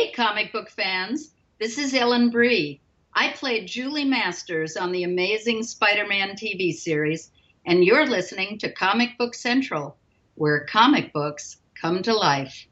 Hey, comic book fans. This is Ellen Bree. I played Julie Masters on the amazing Spider-Man TV series, and you're listening to Comic Book Central, where comic books come to life.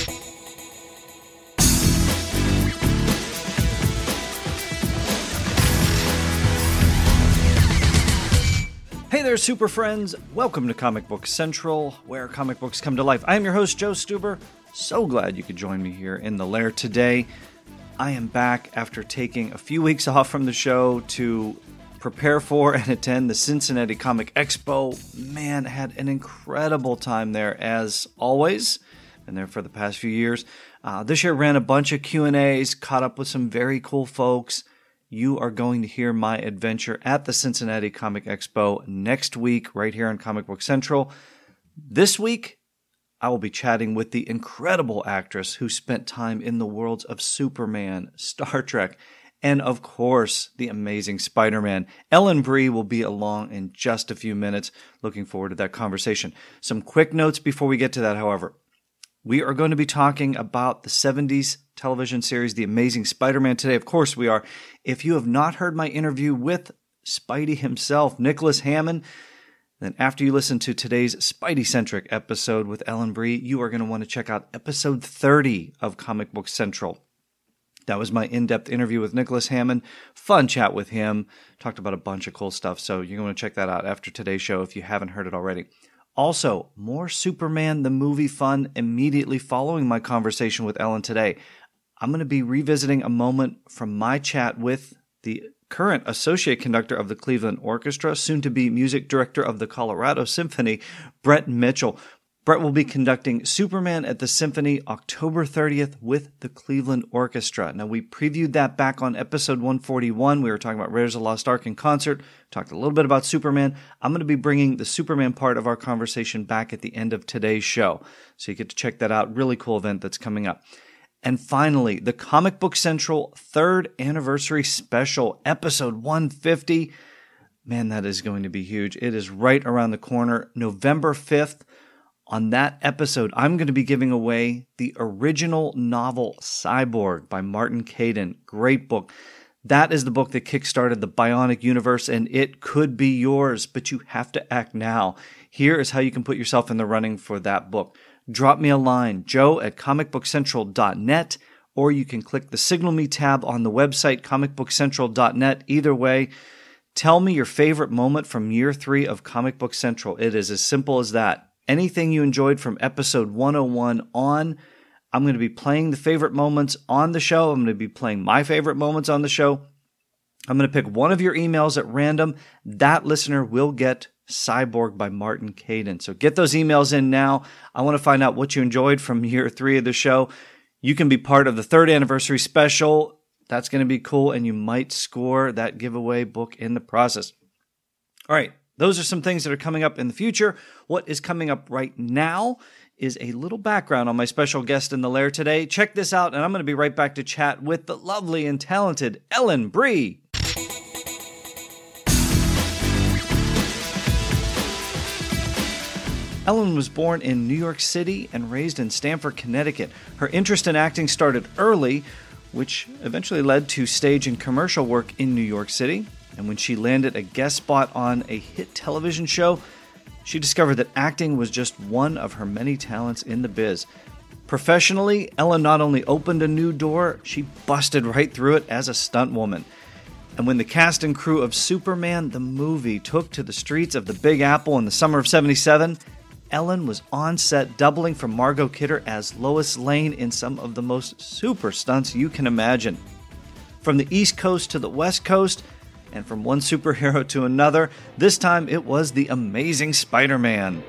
Hey there, super friends. Welcome to Comic Book Central, where comic books come to life. I am your host, Joe Stuber. So glad you could join me here in the lair today. I am back after taking a few weeks off from the show to prepare for and attend the Cincinnati Comic Expo. Man, had an incredible time there, as always. Been there for the past few years. This year ran a bunch of Q&As, caught up with some very cool folks. You are going to hear my adventure at the Cincinnati Comic Expo next week, right here on Comic Book Central. This week, I will be chatting with the incredible actress who spent time in the worlds of Superman, Star Trek, and of course, the amazing Spider-Man. Ellen Bree will be along in just a few minutes. Looking forward to that conversation. Some quick notes before we get to that, however. We are going to be talking about the 70s television series, The Amazing Spider-Man, today. Of course we are. If you have not heard my interview with Spidey himself, Nicholas Hammond, then after you listen to today's Spidey-centric episode with Ellen Bree, you are going to want to check out episode 30 of Comic Book Central. That was my in-depth interview with Nicholas Hammond. Fun chat with him. Talked about a bunch of cool stuff, so you're going to check that out after today's show if you haven't heard it already. Also, more Superman the movie fun immediately following my conversation with Ellen today. I'm going to be revisiting a moment from my chat with the current associate conductor of the Cleveland Orchestra, soon-to-be music director of the Colorado Symphony, Brett Mitchell. Brett will be conducting Superman at the Symphony October 30th with the Cleveland Orchestra. Now, we previewed that back on episode 141. We were talking about Raiders of the Lost Ark in concert. Talked a little bit about Superman. I'm going to be bringing the Superman part of our conversation back at the end of today's show. So you get to check that out. Really cool event that's coming up. And finally, the Comic Book Central 3rd Anniversary Special, episode 150. Man, that is going to be huge. It is right around the corner, November 5th. On that episode, I'm going to be giving away the original novel Cyborg by Martin Caidin. Great book. That is the book that kickstarted the Bionic universe, and it could be yours, but you have to act now. Here is how you can put yourself in the running for that book. Drop me a line, joe@comicbookcentral.net, or you can click the Signal Me tab on the website, comicbookcentral.net. Either way, tell me your favorite moment from year 3 of Comic Book Central. It is as simple as that. Anything you enjoyed from episode 101 on, I'm going to be playing the favorite moments on the show. I'm going to be playing my favorite moments on the show. I'm going to pick one of your emails at random. That listener will get Cyborg by Martin Caidin. So get those emails in now. I want to find out what you enjoyed from year 3 of the show. You can be part of the 3rd anniversary special. That's going to be cool, and you might score that giveaway book in the process. All right. Those are some things that are coming up in the future. What is coming up right now is a little background on my special guest in the lair today. Check this out, and I'm going to be right back to chat with the lovely and talented Ellen Bree. Ellen was born in New York City and raised in Stamford, Connecticut. Her interest in acting started early, which eventually led to stage and commercial work in New York City. And when she landed a guest spot on a hit television show, she discovered that acting was just one of her many talents in the biz. Professionally, Ellen not only opened a new door, she busted right through it as a stunt woman. And when the cast and crew of Superman, the movie, took to the streets of the Big Apple in the summer of '77, Ellen was on set doubling for Margot Kidder as Lois Lane in some of the most super stunts you can imagine. From the East Coast to the West Coast, and from one superhero to another, this time it was the Amazing Spider-Man.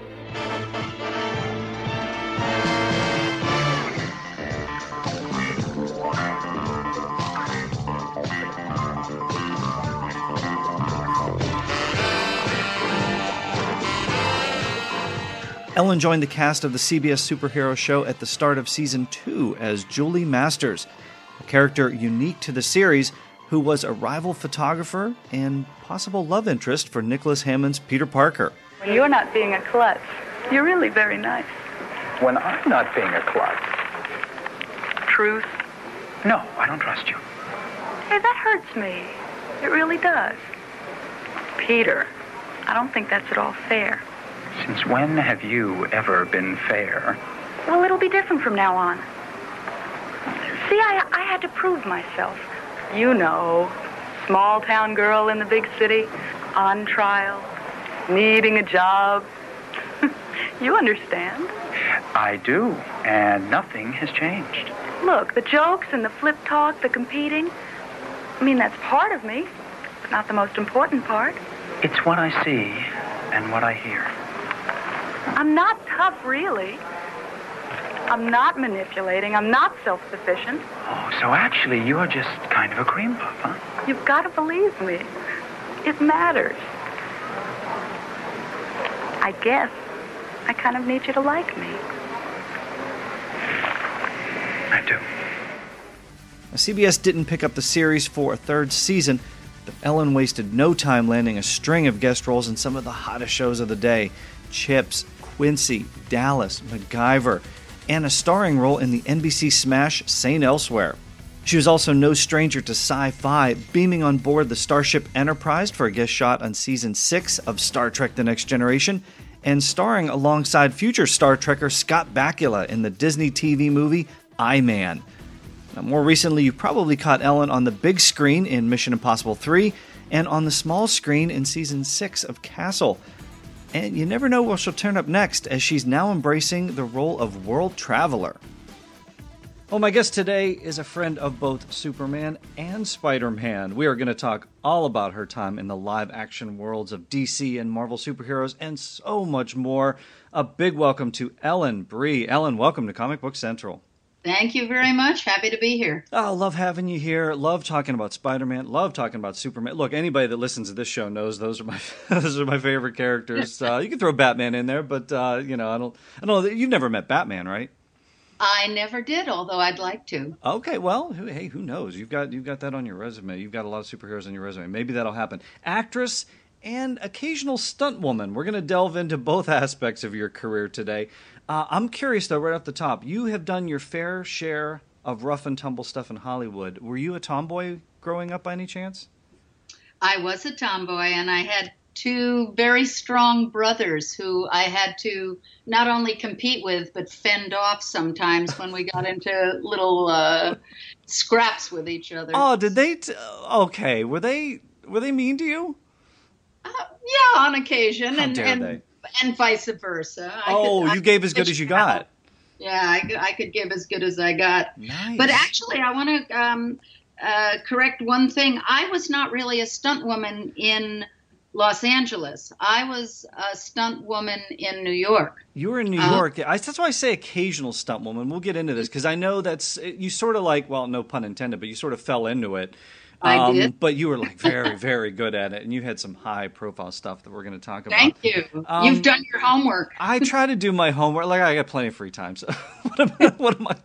Ellen joined the cast of the CBS superhero show at the start of Season 2 as Julie Masters, a character unique to the series who was a rival photographer and possible love interest for Nicholas Hammond's Peter Parker. When you're not being a klutz, you're really very nice. When I'm not being a klutz. Truth, No, I don't trust you. Hey, that hurts me. It really does. Peter, I don't think that's at all fair. Since when have you ever been fair? Well, it'll be different from now on. See, I had to prove myself. You know, small town girl in the big city, on trial, needing a job. You understand. I do, and nothing has changed. Look, the jokes and the flip talk, the competing, I mean, that's part of me, but not the most important part. It's what I see and what I hear. I'm not tough, really. I'm not manipulating. I'm not self-sufficient. Oh, so actually you're just kind of a cream puff, huh? You've got to believe me. It matters. I guess I kind of need you to like me. I do. Now, CBS didn't pick up the series for a third season, but Ellen wasted no time landing a string of guest roles in some of the hottest shows of the day: Chips, Quincy, Dallas, MacGyver, and a starring role in the NBC smash St. Elsewhere. She was also no stranger to sci-fi, beaming on board the Starship Enterprise for a guest shot on Season 6 of Star Trek The Next Generation, and starring alongside future Star Trekker Scott Bakula in the Disney TV movie I Man. Now, more recently, you probably caught Ellen on the big screen in Mission Impossible 3 and on the small screen in Season 6 of Castle. And you never know where she'll turn up next, as she's now embracing the role of world traveler. Well, my guest today is a friend of both Superman and Spider-Man. We are going to talk all about her time in the live-action worlds of DC and Marvel superheroes and so much more. A big welcome to Ellen Brie. Ellen, welcome to Comic Book Central. Thank you very much. Happy to be here. Oh, love having you here. Love talking about Spider-Man. Love talking about Superman. Look, anybody that listens to this show knows those are my those are my favorite characters. You can throw Batman in there, but I don't know. You've never met Batman, right? I never did, although I'd like to. Okay, well, hey, who knows? You've got that on your resume. You've got a lot of superheroes on your resume. Maybe that'll happen. Actress and occasional stunt woman. We're going to delve into both aspects of your career today. I'm curious, though, right off the top, you have done your fair share of rough and tumble stuff in Hollywood. Were you a tomboy growing up by any chance? I was a tomboy, and I had two very strong brothers who I had to not only compete with, but fend off sometimes when we got into little scraps with each other. Oh, did they? Okay, were they mean to you? Yeah, on occasion. How dare they? And vice versa. You gave as good as you got. Yeah, I could give as good as I got. Nice. But actually, I want to correct one thing. I was not really a stunt woman in Los Angeles. I was a stunt woman in New York. You were in New York. That's why I say occasional stunt woman. We'll get into this because I know you sort of like, well, no pun intended, but you sort of fell into it. I did. But you were like very, very good at it, and you had some high-profile stuff that we're going to talk about. Thank you. You've done your homework. I try to do my homework. Like, I got plenty of free time, so what am I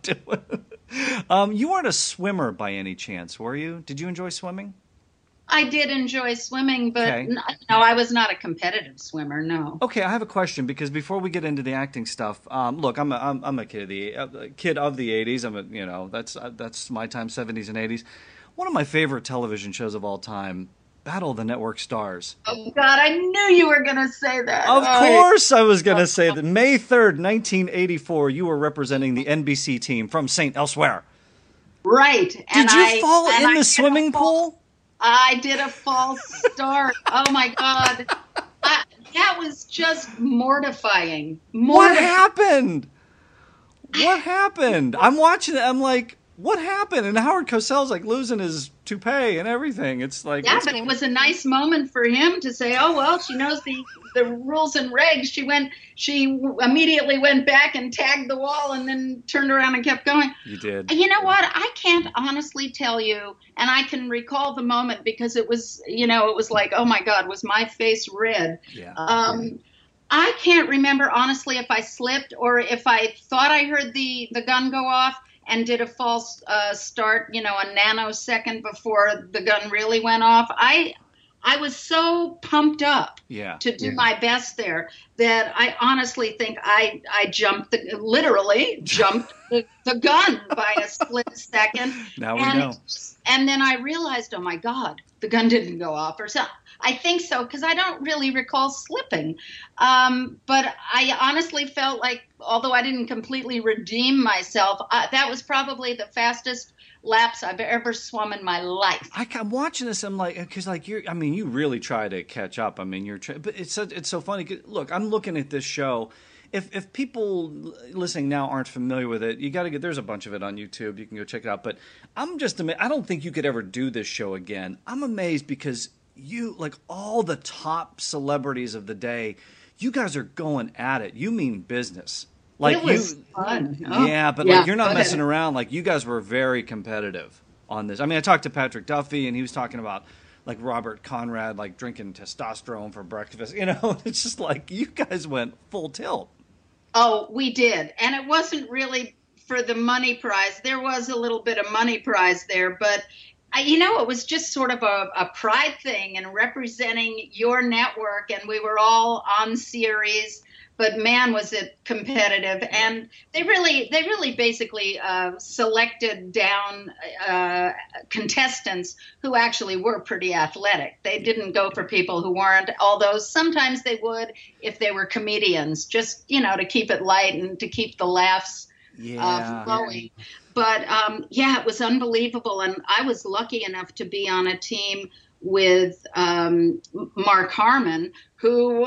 doing? You weren't a swimmer by any chance, were you? Did you enjoy swimming? I did enjoy swimming, but Okay. no, I was not a competitive swimmer, no. Okay, I have a question because before we get into the acting stuff, look, I'm a kid of the '80s. That's my time, '70s and '80s. One of my favorite television shows of all time, Battle of the Network Stars. Oh, God, I knew you were going to say that. Of course I was going to say that. May 3rd, 1984, you were representing the NBC team from St. Elsewhere. Right. Did you fall in the swimming pool? I did a false start. Oh, my God. That was just mortifying. What happened? What happened? I'm watching it. I'm like, what happened? And Howard Cosell's like losing his toupee and everything. It's like, yeah, but it was a nice moment for him to say, "Oh well, she knows the rules and regs." She immediately went back and tagged the wall, and then turned around and kept going. You did. You know what? I can't honestly tell you, and I can recall the moment because it was, it was like, oh my God, was my face red? Yeah. I can't remember honestly if I slipped or if I thought I heard the gun go off and did a false start, a nanosecond before the gun really went off. I I was so pumped up Yeah. to do my best there that I honestly think I literally jumped the gun by a split second. Now we know. And then I realized, oh my God, the gun didn't go off or something. I think so, because I don't really recall slipping. But I honestly felt like, although I didn't completely redeem myself, that was probably the fastest laps I've ever swum in my life. I'm watching this. I'm like, because like you really try to catch up. I mean, but it's so funny. 'Cause, look, I'm looking at this show. If people listening now aren't familiar with it, you got to there's a bunch of it on YouTube. You can go check it out. But I'm just amazed. I don't think you could ever do this show again. I'm amazed because you, like all the top celebrities of the day, you guys are going at it. You mean business. Like it was fun. Yeah, but like you're not messing around. Like you guys were very competitive on this. I mean, I talked to Patrick Duffy, and he was talking about like Robert Conrad, like drinking testosterone for breakfast. You know, it's just like you guys went full tilt. Oh, we did, and it wasn't really for the money prize. There was a little bit of money prize there, but it was just sort of a pride thing and representing your network, and we were all on series. But man, was it competitive. And they really basically selected down contestants who actually were pretty athletic. They didn't go for people who weren't, although sometimes they would if they were comedians, just, to keep it light and to keep the laughs flowing. But it was unbelievable. And I was lucky enough to be on a team with Mark Harmon, who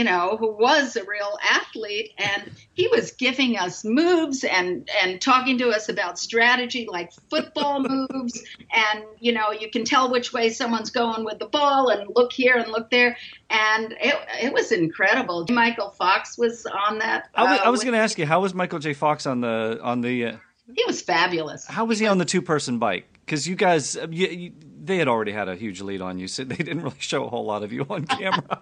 was a real athlete, and he was giving us moves and talking to us about strategy, like football moves, and you can tell which way someone's going with the ball, and look here and look there, and it was incredible. Michael Fox was on that. I was going to ask you, how was Michael J. Fox on the? He was fabulous. How was he on the 2-person bike? Because you guys, they had already had a huge lead on you, so they didn't really show a whole lot of you on camera.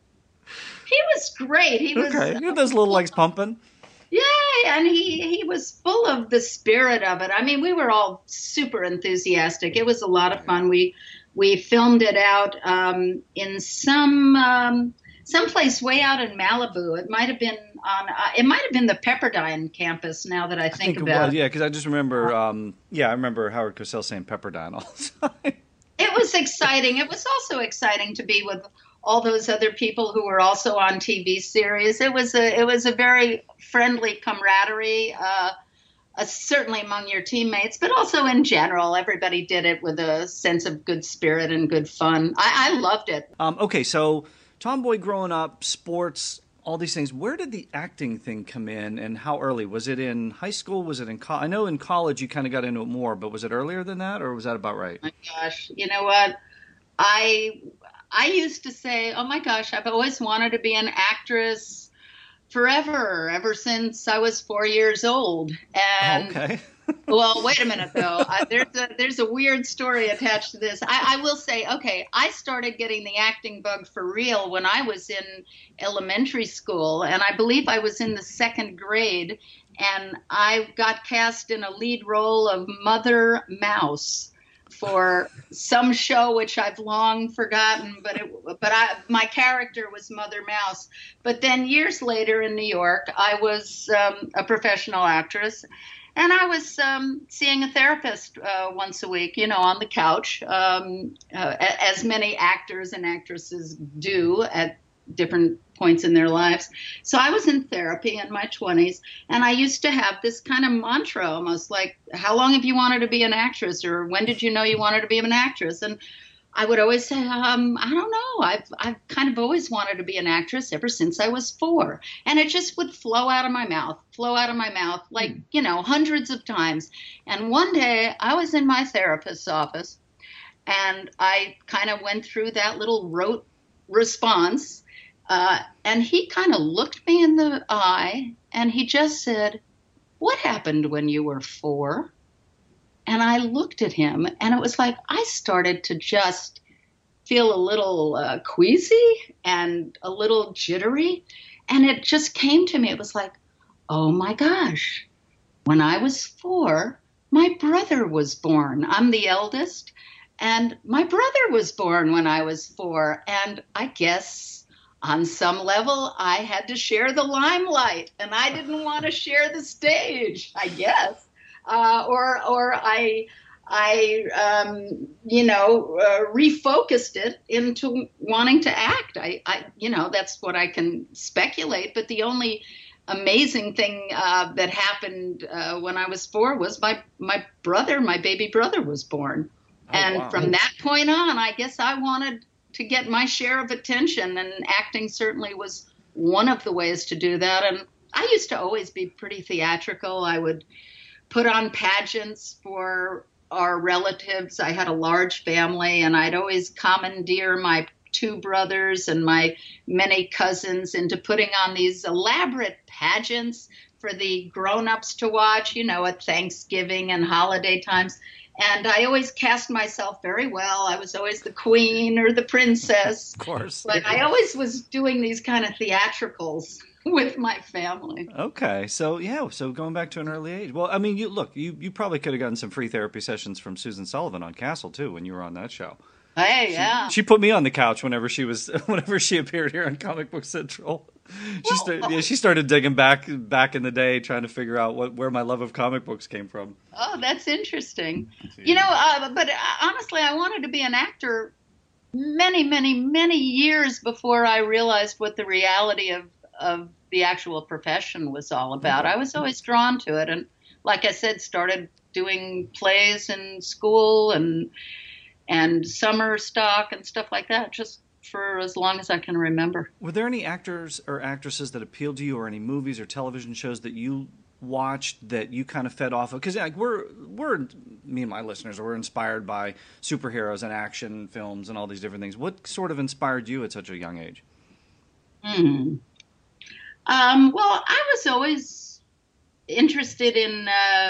He was great. He was okay. You had those little legs pumping. Yeah, and he was full of the spirit of it. I mean, we were all super enthusiastic. It was a lot of fun. We filmed it out in some place way out in Malibu. It might have been the Pepperdine campus. Now that I think about it, yeah, because I just remember. I remember Howard Cosell saying Pepperdine all the time. It was exciting. It was also exciting to be with all those other people who were also on TV series. It was a very friendly camaraderie, certainly among your teammates, but also in general. Everybody did it with a sense of good spirit and good fun. I loved it. Okay, so tomboy growing up, sports, all these things. Where did the acting thing come in, and how early? Was it in high school? Was it in college? I know in college you kind of got into it more, but was it earlier than that, or was that about right? Oh my gosh, you know what? I used to say, oh my gosh, I've always wanted to be an actress forever, ever since I was 4 years old. And okay. Well, wait a minute though. There's a weird story attached to this. I will say, okay, I started getting the acting bug for real when I was in elementary school, and I believe I was in the 2nd grade, and I got cast in a lead role of Mother Mouse for some show which I've long forgotten, but my character was Mother Mouse. But then years later in New York, I was a professional actress, and I was seeing a therapist once a week, on the couch, as many actors and actresses do at different points in their lives. So I was in therapy in my 20s, and I used to have this kind of mantra, almost like, how long have you wanted to be an actress, or when did you know you wanted to be an actress? And I would always say, I don't know. I've kind of always wanted to be an actress ever since I was 4. And it just would flow out of my mouth, like, hundreds of times. And one day I was in my therapist's office, and I kind of went through that little rote response. And he kind of looked me in the eye, and he just said, "What happened when you were 4?" And I looked at him, and it was like I started to just feel a little queasy and a little jittery. And it just came to me. It was like, oh my gosh, when I was 4, my brother was born. I'm the eldest. And my brother was born when I was 4. And I guess on some level, I had to share the limelight, and I didn't want to share the stage, I guess. Or refocused it into wanting to act. That's what I can speculate. But the only amazing thing that happened when I was 4 was my baby brother was born. And wow. From that point on, I guess I wanted to get my share of attention, and acting certainly was one of the ways to do that. And I used to always be pretty theatrical. I would put on pageants for our relatives. I had a large family, and I'd always commandeer my 2 brothers and my many cousins into putting on these elaborate pageants for the grown-ups to watch, at Thanksgiving and holiday times. And I always cast myself very well. I was always the queen or the princess. Of course. But I always was doing these kind of theatricals with my family. Okay. So going back to an early age. Well, I mean, you probably could have gotten some free therapy sessions from Susan Sullivan on Castle, too, when you were on that show. Hey, yeah. She put me on the couch whenever she appeared here on Comic Book Central. She started digging back in the day, trying to figure out where my love of comic books came from. Oh, that's interesting. But honestly, I wanted to be an actor many, many, many years before I realized what the reality of the actual profession was all about. I was always drawn to it, and like I said, started doing plays in school and summer stock and stuff like that, just for as long as I can remember. Were there any actors or actresses that appealed to you, or any movies or television shows that you watched that you kind of fed off of? Because we're me and my listeners, we're inspired by superheroes and action films and all these different things. What sort of inspired you at such a young age? Well, I was always interested in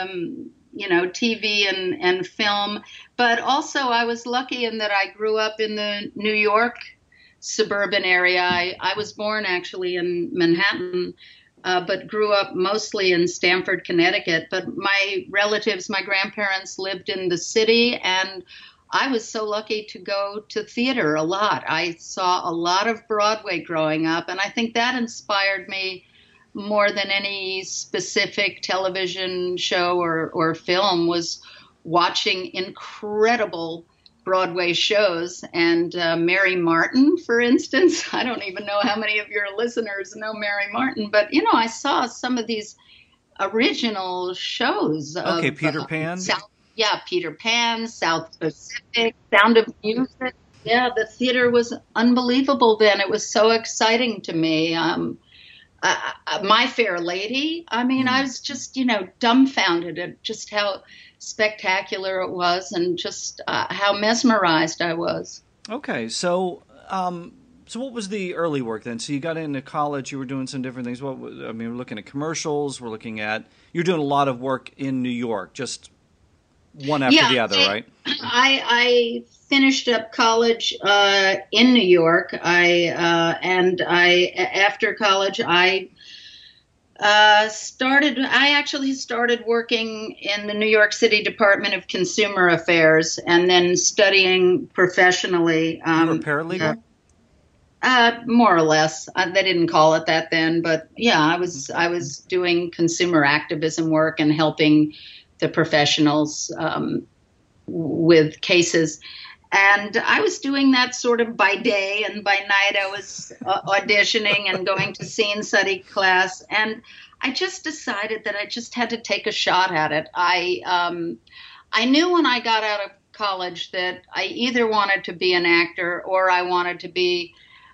TV and film, but also I was lucky in that I grew up in the New York suburban area. I was born actually in Manhattan, but grew up mostly in Stamford, Connecticut. But my relatives, my grandparents lived in the city, and I was so lucky to go to theater a lot. I saw a lot of Broadway growing up, and I think that inspired me more than any specific television show or film, was watching incredible Broadway shows. And Mary Martin, for instance, I don't even know how many of your listeners know Mary Martin, but, I saw some of these original shows. Okay, Peter Pan? Peter Pan, South Pacific, Sound of Music. Yeah, the theater was unbelievable then. It was so exciting to me. My Fair Lady, I mean, I was just, dumbfounded at just how spectacular it was, and just how mesmerized I was. Okay, so what was the early work then? So you got into college, you were doing some different things. We're looking at commercials, you're doing a lot of work in New York, just one after the other, right? I finished up college in New York. After college, I actually started working in the New York City Department of Consumer Affairs, and then studying professionally. You were a paralegal? More or less. They didn't call it that then, but yeah, I was doing consumer activism work and helping the professionals with cases. And I was doing that sort of by day, and by night I was auditioning and going to scene study class. And I just decided that I just had to take a shot at it. I knew when I got out of college that I either wanted to be an actor or I wanted to be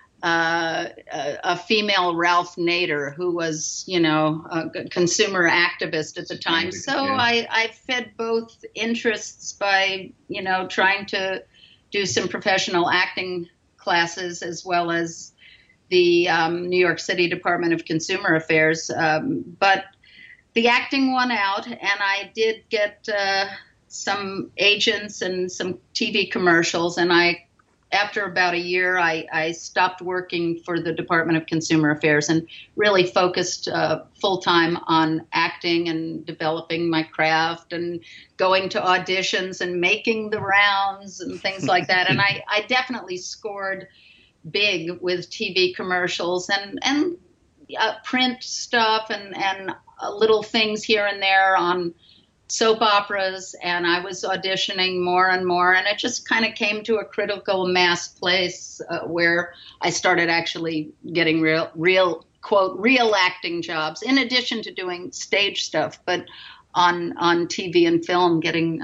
a female Ralph Nader, who was, a consumer activist at the time. So I fed both interests by, trying to do some professional acting classes, as well as the New York City Department of Consumer Affairs. But the acting won out, and I did get some agents and some TV commercials, and I after about a year, I stopped working for the Department of Consumer Affairs and really focused full time on acting and developing my craft and going to auditions and making the rounds and things like that. And I definitely scored big with TV commercials and print stuff and little things here and there on soap operas, and I was auditioning more and more, and it just kind of came to a critical mass place where I started actually getting real acting jobs, in addition to doing stage stuff, but on TV and film, getting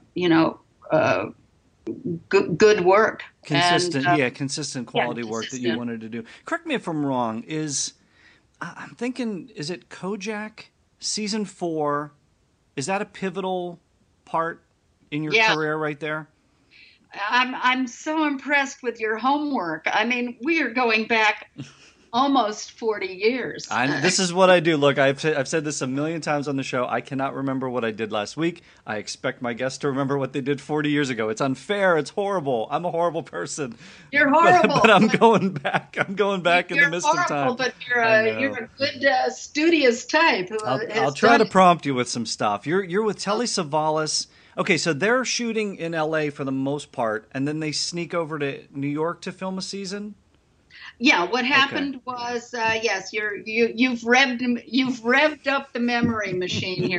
good work, consistent quality work that you wanted to do. Correct me if I'm wrong. I'm thinking, is it Kojak season 4? Is that a pivotal part in your career right there? I'm so impressed with your homework. I mean, we are going back almost 40 years. This is what I do. Look, I've said this a million times on the show. I cannot remember what I did last week. I expect my guests to remember what they did 40 years ago. It's unfair. It's horrible. I'm a horrible person. You're horrible. But I'm going back. I'm going back in the midst of time. But you're a good studious type. I'll try to prompt you with some stuff. You're with Telly Savalas. Okay, so they're shooting in L.A. for the most part, and then they sneak over to New York to film a season? Yeah, what happened was, yes, you've revved up the memory machine here.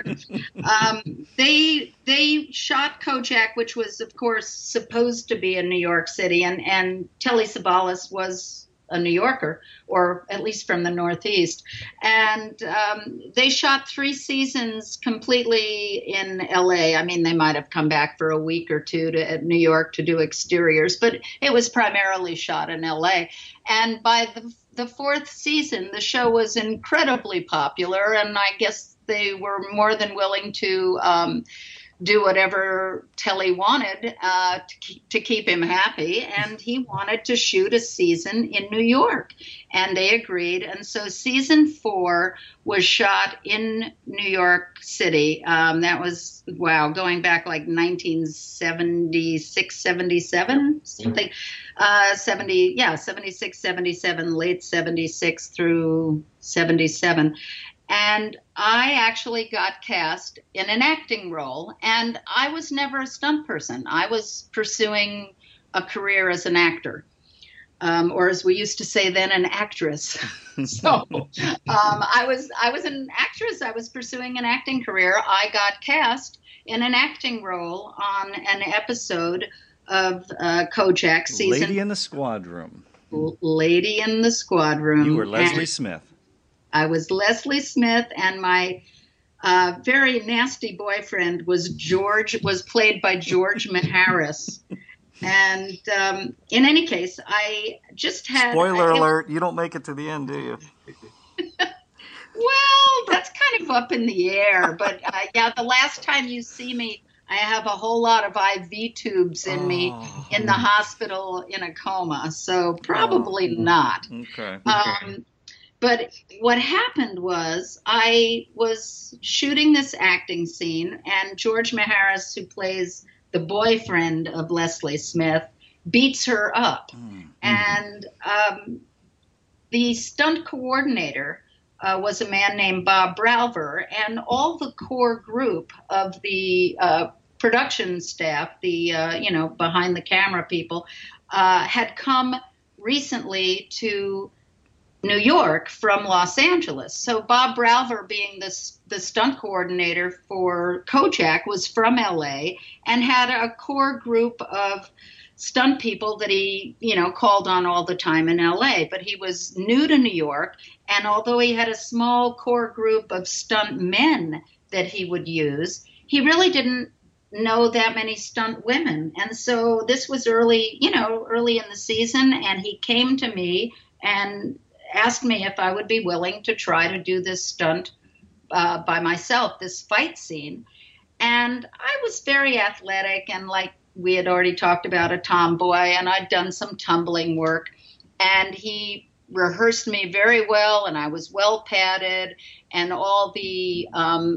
They shot Kojak, which was, of course, supposed to be in New york City, and Telly Savalas was a New Yorker, or at least from the Northeast. And they shot 3 seasons completely in L.A. I mean, they might have come back for a week or two to New York to do exteriors, but it was primarily shot in L.A. And by the 4th season, the show was incredibly popular, and I guess they were more than willing to do whatever Telly wanted to keep him happy, and he wanted to shoot a season in New York, and they agreed. And so season 4 was shot in New York City. That was, going back like 1976, 77, something, 76, 77, late 76 through 77. And I actually got cast in an acting role, and I was never a stunt person. I was pursuing a career as an actor, or as we used to say then, an actress. So I was an actress. I was pursuing an acting career. I got cast in an acting role on an episode of Kojak season. Lady in the Squad Room. Lady in the Squad Room. You were Leslie Smith. I was Leslie Smith, and my very nasty boyfriend was played by George Maharis. And in any case, I just had... Spoiler alert, you don't make it to the end, do you? Well, that's kind of up in the air. But the last time you see me, I have a whole lot of IV tubes in me in the hospital in a coma. So probably not. Okay. But what happened was I was shooting this acting scene, and George Maharis, who plays the boyfriend of Leslie Smith, beats her up. And the stunt coordinator was a man named Bob Bralver, and all the core group of the production staff, the behind the camera people, had come recently to New York from Los Angeles. So Bob Bralver, being the stunt coordinator for Kojak, was from LA and had a core group of stunt people that he, called on all the time in LA. But he was new to New York, and although he had a small core group of stunt men that he would use, he really didn't know that many stunt women. And so this was early in the season, and he came to me and asked me if I would be willing to try to do this stunt by myself, this fight scene. And I was very athletic, and like we had already talked about, a tomboy, and I'd done some tumbling work. And he rehearsed me very well, and I was well padded, and all the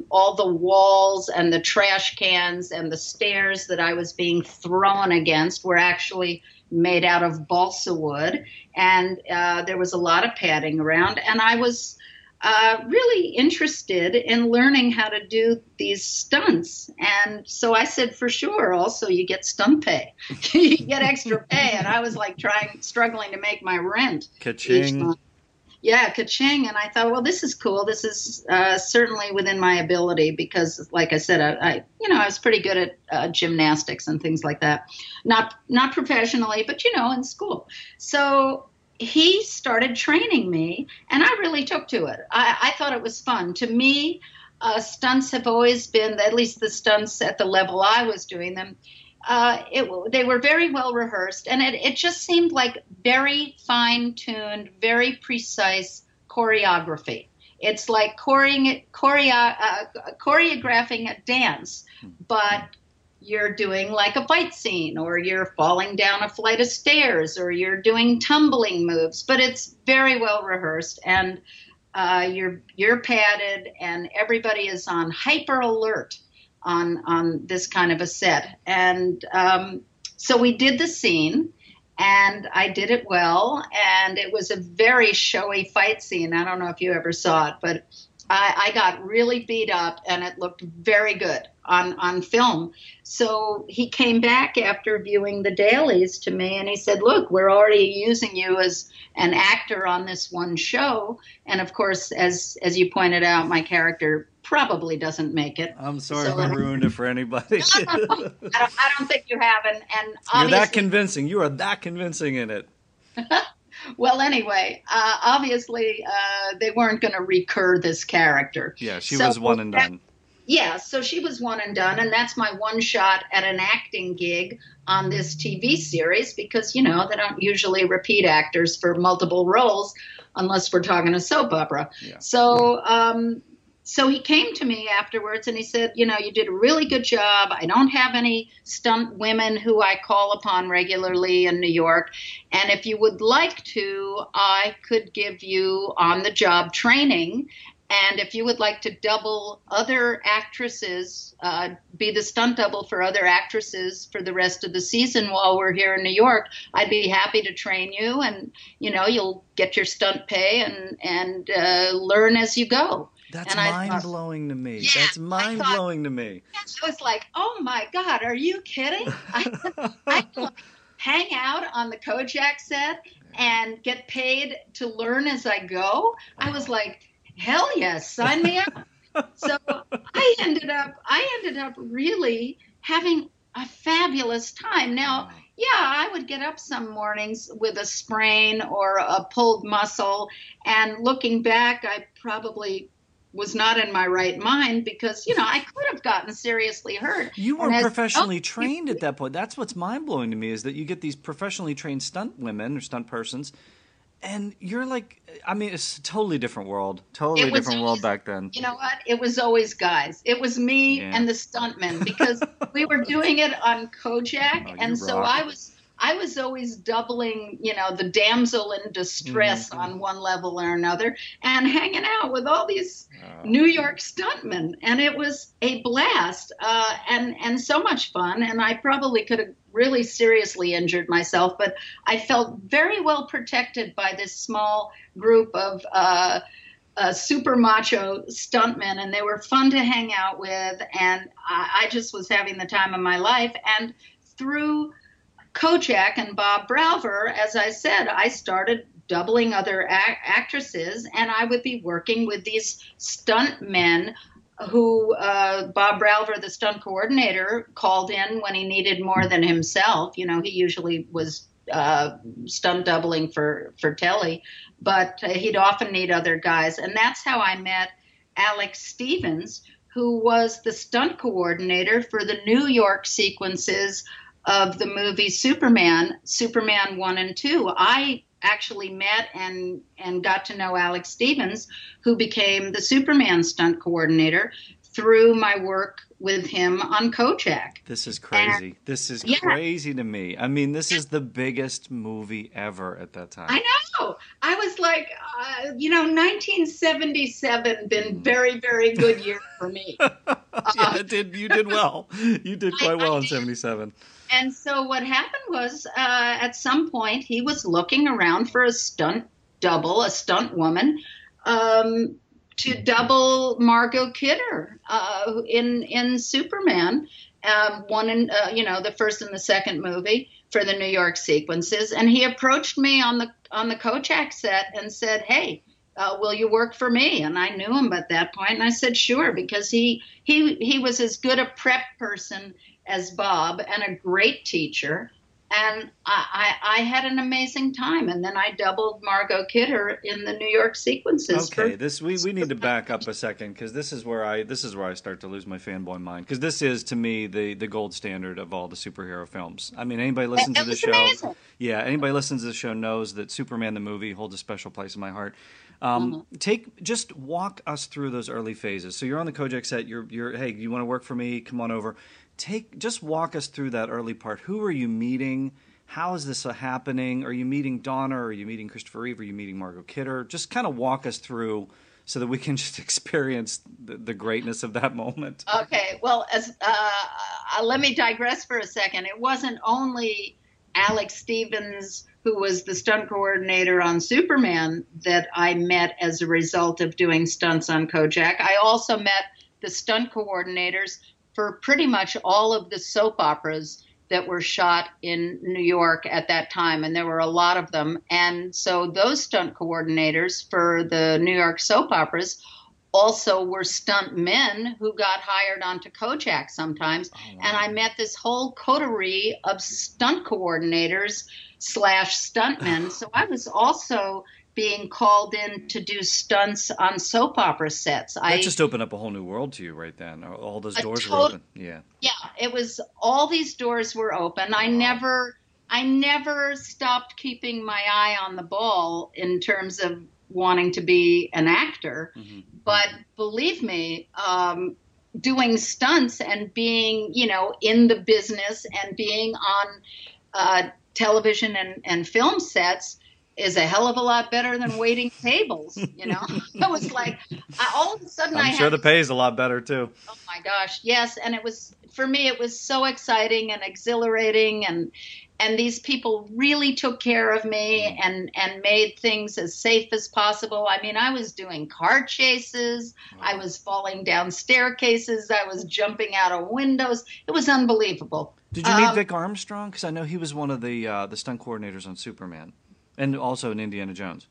walls and the trash cans and the stairs that I was being thrown against were actually made out of balsa wood, and there was a lot of padding around, and I was really interested in learning how to do these stunts. And so I said, for sure, also you get stunt pay. You get extra pay. And I was like struggling to make my rent. Ka-ching. Yeah, ka-ching. And I thought, well, this is cool. This is certainly within my ability because, like I said, I was pretty good at gymnastics and things like that. Not professionally, but, in school. So he started training me, and I really took to it. I thought it was fun. To me, stunts have always been, at least the stunts at the level I was doing them, they were very well rehearsed, and it just seemed like very fine-tuned, very precise choreography. It's like choreographing a dance, but you're doing like a fight scene, or you're falling down a flight of stairs, or you're doing tumbling moves, but it's very well rehearsed, and you're padded, and everybody is on hyper alert on this kind of a set. And so we did the scene, and I did it well, and it was a very showy fight scene. I don't know if you ever saw it, but I got really beat up, and it looked very good on film. So he came back after viewing the dailies to me, and he said, look, we're already using you as an actor on this one show. And of course, as you pointed out, my character probably doesn't make it. I'm sorry if I ruined it for anybody. No. I don't think you have. And you're that convincing. You are that convincing in it. Well, anyway, obviously, they weren't going to recur this character. Yeah, she was one and done. Yeah, so she was one and done, and that's my one shot at an acting gig on this TV series because, they don't usually repeat actors for multiple roles unless we're talking a soap opera. Yeah. So he came to me afterwards and he said, you did a really good job. I don't have any stunt women who I call upon regularly in New York. And if you would like to, I could give you on-the-job training. And if you would like to double other actresses, be the stunt double for other actresses for the rest of the season while we're here in New York, I'd be happy to train you. And, you'll get your stunt pay and learn as you go. That's mind-blowing to me. Yeah, that's mind-blowing to me. I was like, oh, my God, are you kidding? I hang out on the Kojak set and get paid to learn as I go. I was like, hell yes, sign me up. So I ended up really having a fabulous time. Now, yeah, I would get up some mornings with a sprain or a pulled muscle, and looking back, I probably was not in my right mind because, I could have gotten seriously hurt. You were professionally trained at that point. That's what's mind-blowing to me is that you get these professionally trained stunt women or stunt persons, and you're like, it's a totally different world. Totally different world back then. You know what? It was always guys. It was me and the stuntmen because we were doing it on Kojak, and so I was always doubling, the damsel in distress on one level or another and hanging out with all these New York stuntmen. And it was a blast and so much fun. And I probably could have really seriously injured myself, but I felt very well protected by this small group of super macho stuntmen, and they were fun to hang out with. And I just was having the time of my life. And through Kojak and Bob Bralver, as I said, I started doubling other actresses, and I would be working with these stunt men who Bob Bralver, the stunt coordinator, called in when he needed more than himself. He usually was stunt doubling for telly, but he'd often need other guys. And that's how I met Alex Stevens, who was the stunt coordinator for the New York sequences of the movie Superman 1 and 2. I actually met and got to know Alex Stevens, who became the Superman stunt coordinator through my work with him on Kojak. This is crazy. This is crazy to me. I mean, this is the biggest movie ever at that time. I know. I was like, 1977 been very, very good year for me. You did well. You did quite well in 77. And so what happened was, at some point, he was looking around for a stunt double, a stunt woman, to double Margot Kidder in Superman, one in the first and the second movie for the New York sequences. And he approached me on the Kojak set and said, "Hey, will you work for me?" And I knew him at that point, and I said, "Sure," because he was as good a prep person as Bob and a great teacher. And I had an amazing time, and then I doubled Margot Kidder in the New York sequences. Okay, we need to back up a second, because this is where I start to lose my fanboy mind, because this is, to me, the gold standard of all the superhero films. I mean, anybody listens to the show, amazing. Anybody listens to the show knows that Superman the movie holds a special place in my heart. Just walk us through those early phases. So you're on the Kojak set. You're hey, you want to work for me? Come on over. Just walk us through that early part. Who are you meeting? How is this happening? Are you meeting Donna? Are you meeting Christopher Reeve? Are you meeting Margot Kidder? Just kind of walk us through so that we can just experience the greatness of that moment. Okay, well, let me digress for a second. It wasn't only Alex Stevens, who was the stunt coordinator on Superman, that I met as a result of doing stunts on Kojak. I also met the stunt coordinators for pretty much all of the soap operas that were shot in New York at that time, and there were a lot of them. And so those stunt coordinators for the New York soap operas also were stunt men who got hired onto Kojak sometimes. Oh, wow. And I met this whole coterie of stunt coordinators / stuntmen. So I was also being called in to do stunts on soap opera sets. That just opened up a whole new world to you right then. All those doors were open. Yeah. Yeah, it was, all these doors were open. I never stopped keeping my eye on the ball in terms of wanting to be an actor. Mm-hmm. But believe me, doing stunts and being, in the business and being on television and film sets is a hell of a lot better than waiting tables. It was like, all of a sudden I'm sure the pay is a lot better too. Oh my gosh, yes. And it was, for me, it was so exciting and exhilarating, and these people really took care of me and made things as safe as possible. I mean, I was doing car chases. Wow. I was falling down staircases. I was jumping out of windows. It was unbelievable. Did you meet Vic Armstrong? Because I know he was one of the stunt coordinators on Superman. And also in Indiana Jones.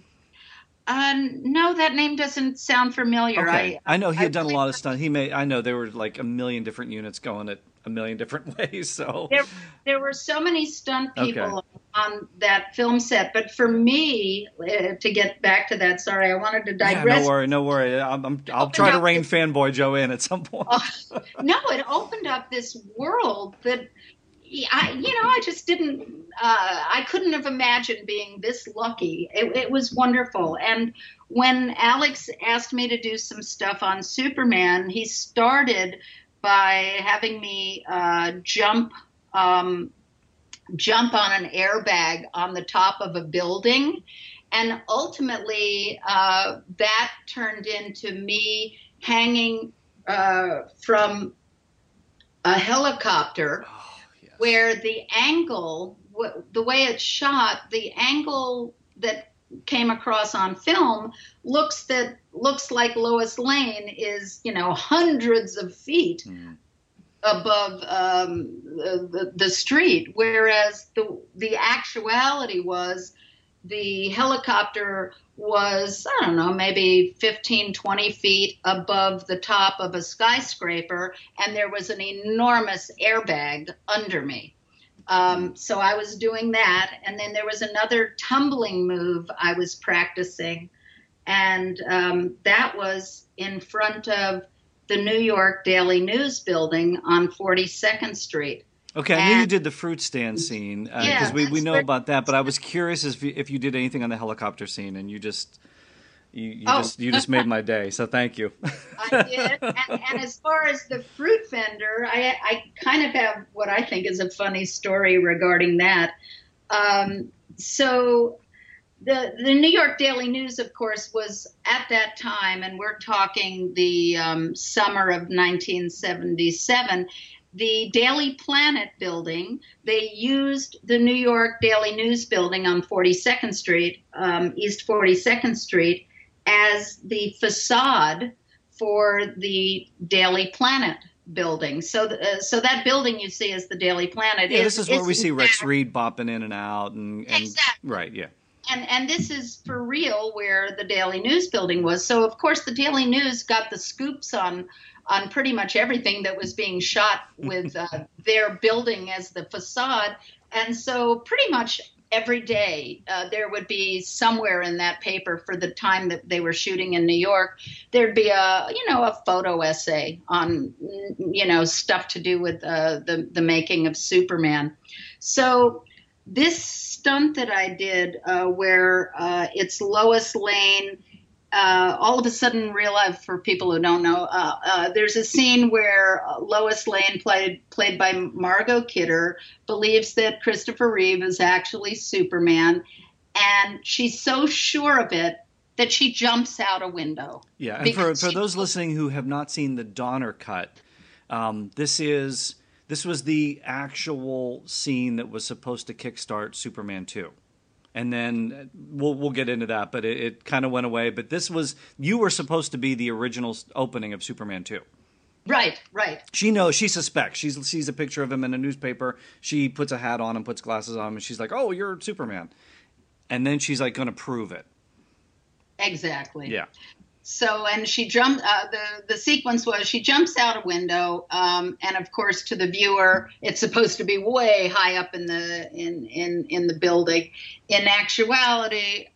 No, that name doesn't sound familiar. Okay. I know he had done a lot of stuff. I know there were like a million different units going at a million different ways. So there were so many stunt people on that film set. But for me, to get back to that, sorry, I wanted to digress. Yeah, no worry. I'll try to rein fanboy Joe in at some point. No, it opened up this world that I just didn't. I couldn't have imagined being this lucky. It was wonderful. And when Alex asked me to do some stuff on Superman, he started by having me jump on an airbag on the top of a building, and ultimately that turned into me hanging from a helicopter. Where the angle, the way it's shot, the angle that came across on film looks like Lois Lane is, hundreds of feet above the street, whereas the actuality was the helicopter was, I don't know, maybe 15, 20 feet above the top of a skyscraper, and there was an enormous airbag under me. So I was doing that, and then there was another tumbling move I was practicing, and that was in front of the New York Daily News building on 42nd Street. Okay, I knew you did the fruit stand scene, because we know about that, but I was curious if you did anything on the helicopter scene, and you just You just made my day. So thank you. I did. And as far as the fruit vendor, I kind of have what I think is a funny story regarding that. So the New York Daily News, of course, was at that time, and we're talking the summer of 1977, the Daily Planet building. They used the New York Daily News building on 42nd Street, East 42nd Street, as the facade for the Daily Planet building. So that building you see as the Daily Planet. Yeah, this is where we see Rex Reed bopping in and out. And exactly. Right, yeah. And this is for real where the Daily News building was. So, of course, the Daily News got the scoops on pretty much everything that was being shot with their building as the facade. And so pretty much every day there would be somewhere in that paper for the time that they were shooting in New York, there'd be a photo essay on, stuff to do with the making of Superman. So this stunt that I did where it's Lois Lane, all of a sudden realize, for people who don't know, there's a scene where Lois Lane, played by Margot Kidder, believes that Christopher Reeve is actually Superman, and she's so sure of it that she jumps out a window. Yeah, and for those listening who have not seen the Donner cut, this was the actual scene that was supposed to kickstart Superman 2. And then we'll get into that, but it kind of went away. But you were supposed to be the original opening of Superman 2. Right. She suspects. She sees a picture of him in a newspaper. She puts a hat on and puts glasses on, and she's like, "Oh, you're Superman." And then she's like going to prove it. Exactly. Yeah. So, and she jumped, the sequence was she jumps out a window, and of course to the viewer, it's supposed to be way high up in the building. In actuality,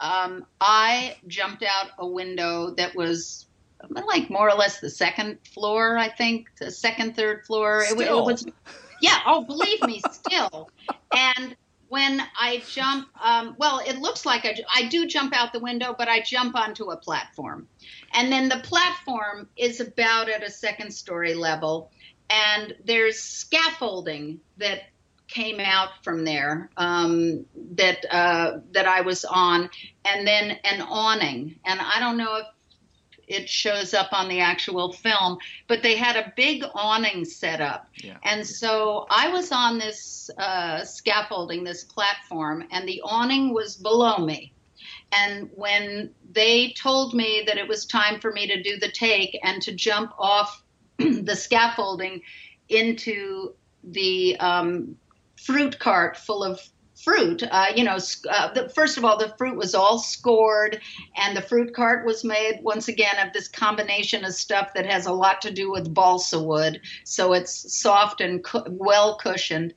I jumped out a window that was like more or less the second floor, I think, the second, third floor. It was, yeah. Oh, believe me, still. And when I jump, it looks like I do jump out the window, but I jump onto a platform. And then the platform is about at a second story level. And there's scaffolding that came out from there that I was on, and then an awning. And I don't know if it shows up on the actual film, but they had a big awning set up. Yeah. And so I was on this scaffolding, this platform, and the awning was below me. And when they told me that it was time for me to do the take and to jump off the scaffolding into the fruit cart full of fruit, first of all, the fruit was all scored, and the fruit cart was made, once again, of this combination of stuff that has a lot to do with balsa wood, so it's soft and well cushioned.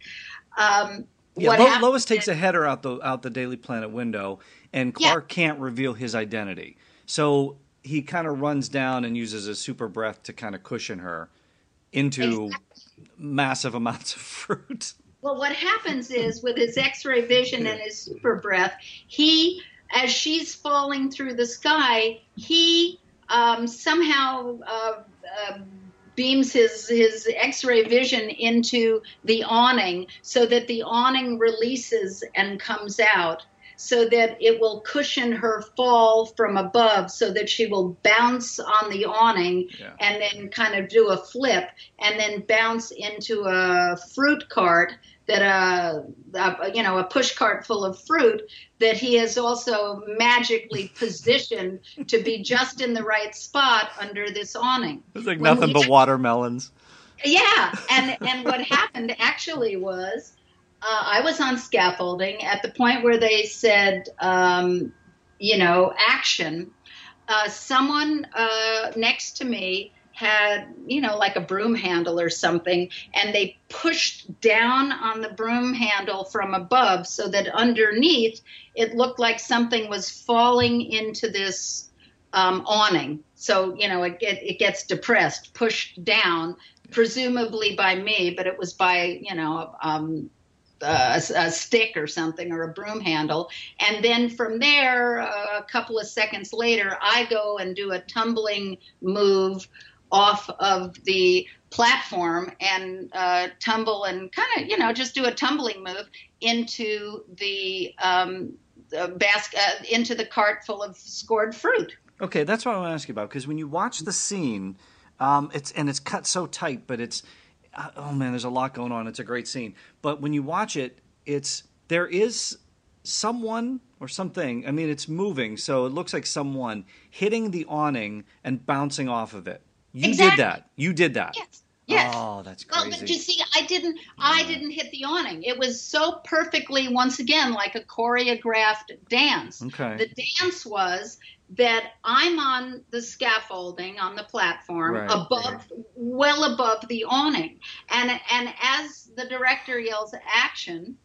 Lois takes a header out the Daily Planet window, and Clark can't reveal his identity. So he kind of runs down and uses a super breath to kind of cushion her into massive amounts of fruit. Well, what happens is, with his X-ray vision and his super breath, as she's falling through the sky, he somehow beams his X-ray vision into the awning, so that the awning releases and comes out, so that it will cushion her fall from above, so that she will bounce on the awning and then kind of do a flip and then bounce into a fruit cart that a push cart full of fruit that he has also magically positioned to be just in the right spot under this awning. It's like nothing but watermelons. Yeah, and what happened actually was, I was on scaffolding at the point where they said, action. Someone next to me had, like a broom handle or something, and they pushed down on the broom handle from above, so that underneath it looked like something was falling into this awning. So, it gets depressed, pushed down, presumably by me, but it was by, a stick or something, or a broom handle. And then from there, a couple of seconds later, I go and do a tumbling move off of the platform and tumble and kind of, just do a tumbling move into the basket, into the cart full of scored fruit. Okay, that's what I want to ask you about, because when you watch the scene, it's cut so tight, but it's oh man, there's a lot going on. It's a great scene. But when you watch it, there is someone or something. I mean, it's moving, so it looks like someone hitting the awning and bouncing off of it. You Exactly. did that. You did that. Yes. Oh, that's crazy. Well, but you see, I didn't hit the awning. It was so perfectly, once again, like a choreographed dance. Okay. The dance was that I'm on the scaffolding on the platform, Right. well above the awning, and as the director yells action,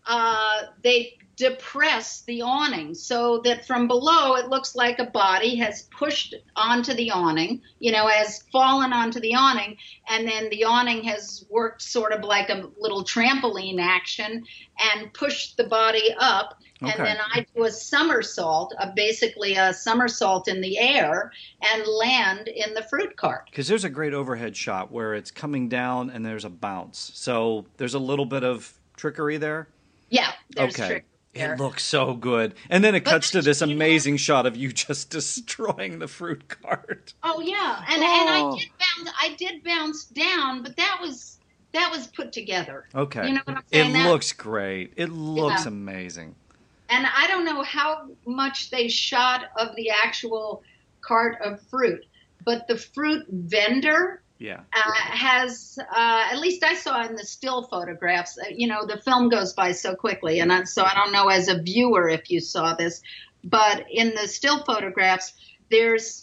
they depress the awning so that from below it looks like a body has pushed onto the awning, has fallen onto the awning, and then the awning has worked sort of like a little trampoline action and pushed the body up. Okay. And then I do a somersault, basically a somersault in the air, and land in the fruit cart. Because there's a great overhead shot where it's coming down and there's a bounce. So there's a little bit of trickery there. Yeah, there's Okay. trick there. It looks so good. And then it cuts to this amazing shot of you just destroying the fruit cart. Oh yeah, and Oh. I did bounce down, but that was put together. Okay. You know what I'm saying? It looks great. It looks Yeah. amazing. And I don't know how much they shot of the actual cart of fruit, but the fruit vendor Yeah. has, at least I saw in the still photographs, the film goes by so quickly. And so I don't know as a viewer if you saw this, but in the still photographs, there's,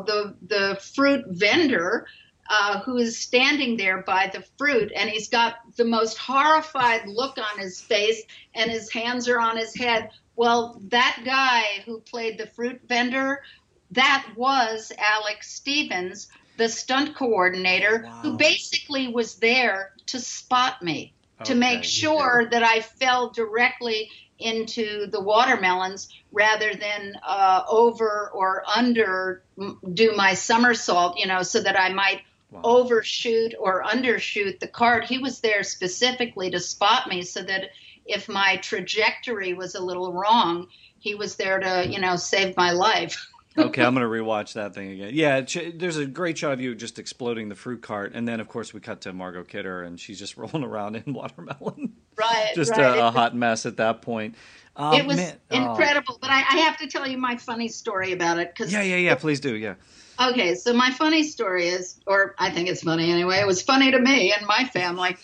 the fruit vendor who is standing there by the fruit, and he's got the most horrified look on his face, and his hands are on his head. Well, that guy who played the fruit vendor, that was Alex Stevens, the stunt coordinator, Wow. who basically was there to spot me, to Okay, make sure that I fell directly into the watermelons rather than over or under do my somersault, so that I might Wow. overshoot or undershoot the cart. He was there specifically to spot me so that if my trajectory was a little wrong, he was there to, save my life. Okay, I'm going to rewatch that thing again. Yeah, there's a great shot of you just exploding the fruit cart. And then, of course, we cut to Margot Kidder, and she's just rolling around in watermelon. Right. Just right. a hot mess at that point. It was Man, incredible. But I have to tell you my funny story about it. Yeah, please do, yeah. Okay, so my funny story is, or I think it's funny anyway, it was funny to me and my family.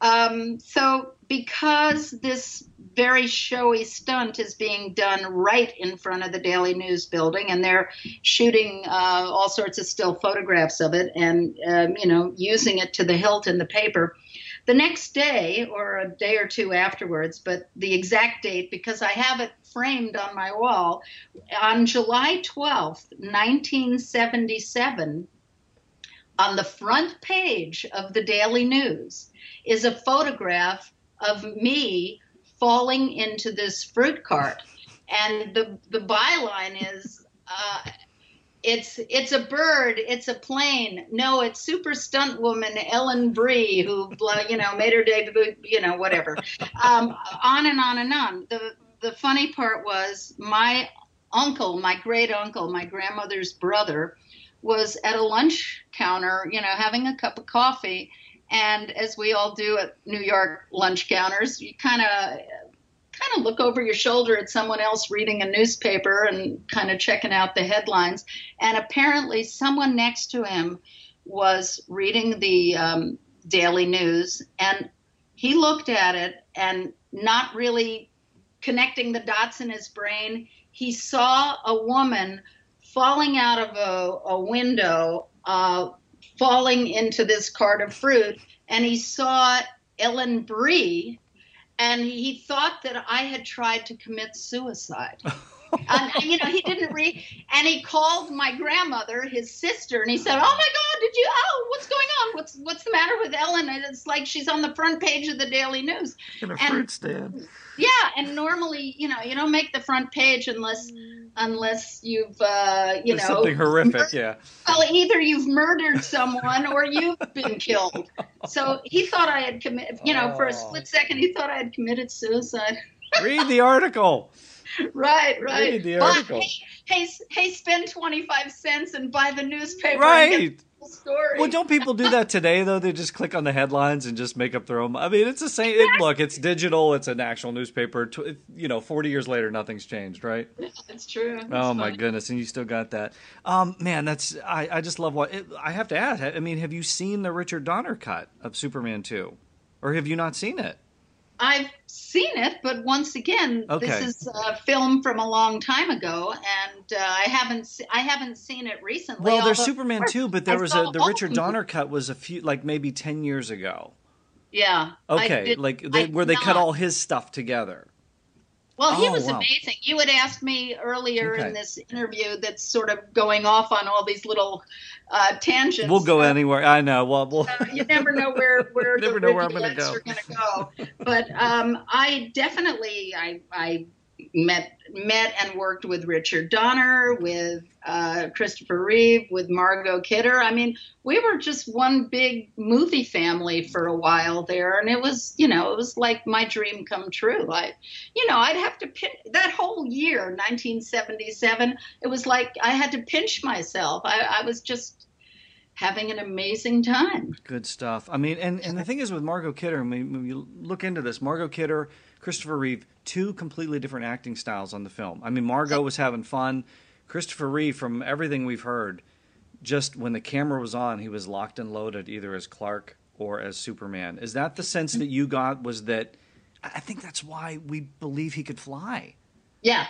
So because this very showy stunt is being done right in front of the Daily News building, and they're shooting all sorts of still photographs of it and, using it to the hilt in the paper. The next day, or a day or two afterwards, but the exact date, because I have it framed on my wall, on July 12th, 1977, on the front page of the Daily News is a photograph of me falling into this fruit cart. And the byline is, it's a bird, it's a plane. No, it's super stunt woman Ellen Bree who, made her debut, whatever. On and on and on. The funny part was my uncle, my great uncle, my grandmother's brother, was at a lunch counter, having a cup of coffee. And as we all do at New York lunch counters, you kind of look over your shoulder at someone else reading a newspaper and kind of checking out the headlines. And apparently someone next to him was reading the Daily News, and he looked at it and not really connecting the dots in his brain. He saw a woman falling out of a window, falling into this cart of fruit, and he saw Ellen Bree, and he thought that I had tried to commit suicide. He didn't read, and he called my grandmother, his sister, and he said, "Oh my God, did you? Oh, what's going on? What's the matter with Ellen? And it's like she's on the front page of the Daily News." In a fruit stand. Yeah, and normally, you don't make the front page unless you've, something horrific, yeah. Well, either you've murdered someone or you've been killed. So he thought I had committed, for a split second, he thought I had committed suicide. Read the article. Right. Read the article. Hey, spend 25 cents and buy the newspaper. Right. And get the whole story. Well, don't people do that today, though? They just click on the headlines and just make up their own. I mean, it's the same. Look, it's digital. It's an actual newspaper. 40 years later, nothing's changed, right? Yeah, it's true. Oh, my goodness. And you still got that. Man, I just love I have to ask. I mean, have you seen the Richard Donner cut of Superman 2? Or have you not seen it? I've seen it, but once again, Okay. This is a film from a long time ago, and I haven't seen it recently. Well, there's although, Superman 2, but there was the Richard Donner cut was a few, like maybe 10 years ago. Yeah. Okay, where they cut all his stuff together. Well, he was wow. amazing. You had asked me earlier Okay. in this interview that's sort of going off on all these little tangents. We'll go anywhere. I know. Well, you never know where never the know where I'm gonna rivulets go. are going to go. But I definitely I met and worked with Richard Donner, with Christopher Reeve, with Margot Kidder. I mean, we were just one big movie family for a while there, and it was like my dream come true. I'd have to that whole year, 1977. It was like I had to pinch myself. I was just having an amazing time. Good stuff. I mean, and the thing is with Margot Kidder, I mean, when you look into this, Margot Kidder, Christopher Reeve, two completely different acting styles on the film. I mean, Margot was having fun. Christopher Reeve, from everything we've heard, just when the camera was on, he was locked and loaded either as Clark or as Superman. Is that the sense that you got, was that I think that's why we believe he could fly? Yeah.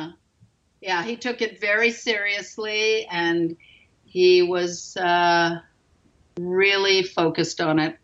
He took it very seriously, and he was really focused on it.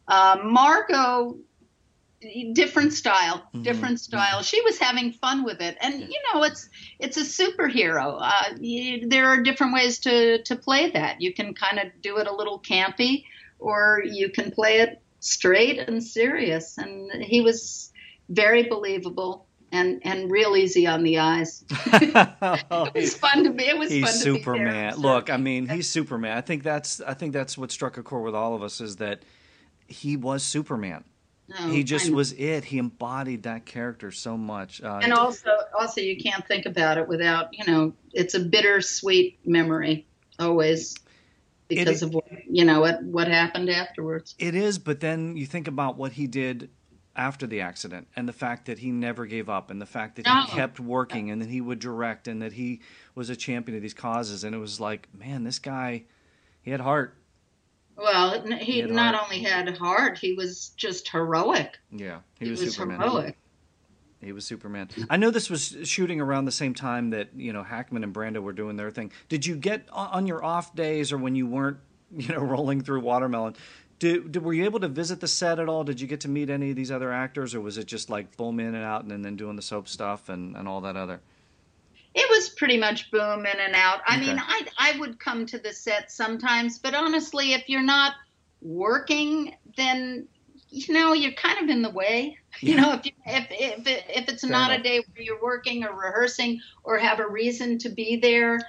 Margot, different style. She was having fun with it, and it's a superhero. There are different ways to play that. You can kind of do it a little campy, or you can play it straight and serious. And he was very believable and real easy on the eyes. It was fun to be. It was he's fun to Superman. be there. Look, I mean, he's Superman. I think that's what struck a chord with all of us, is that he was Superman. No, He just was it. He embodied that character so much. And also you can't think about it without, it's a bittersweet memory always because of what happened afterwards. It is, but then you think about what he did after the accident, and the fact that he never gave up, and the fact that he kept working, and that he would direct, and that he was a champion of these causes. And it was like, man, this guy, he had heart. Well, he not only had heart, he was just heroic. Yeah, he was Superman. Heroic. He was Superman. I know this was shooting around the same time that, Hackman and Brando were doing their thing. Did you get on your off days, or when you weren't, rolling through Watermelon, were you able to visit the set at all? Did you get to meet any of these other actors, or was it just like boom in and out and then doing the soap stuff and all that other? It was pretty much boom in and out. I Okay. mean, I would come to the set sometimes, but honestly, if you're not working, then you're kind of in the way. Yeah. If it's Fair not enough. a day where you're working or rehearsing or have a reason to be there,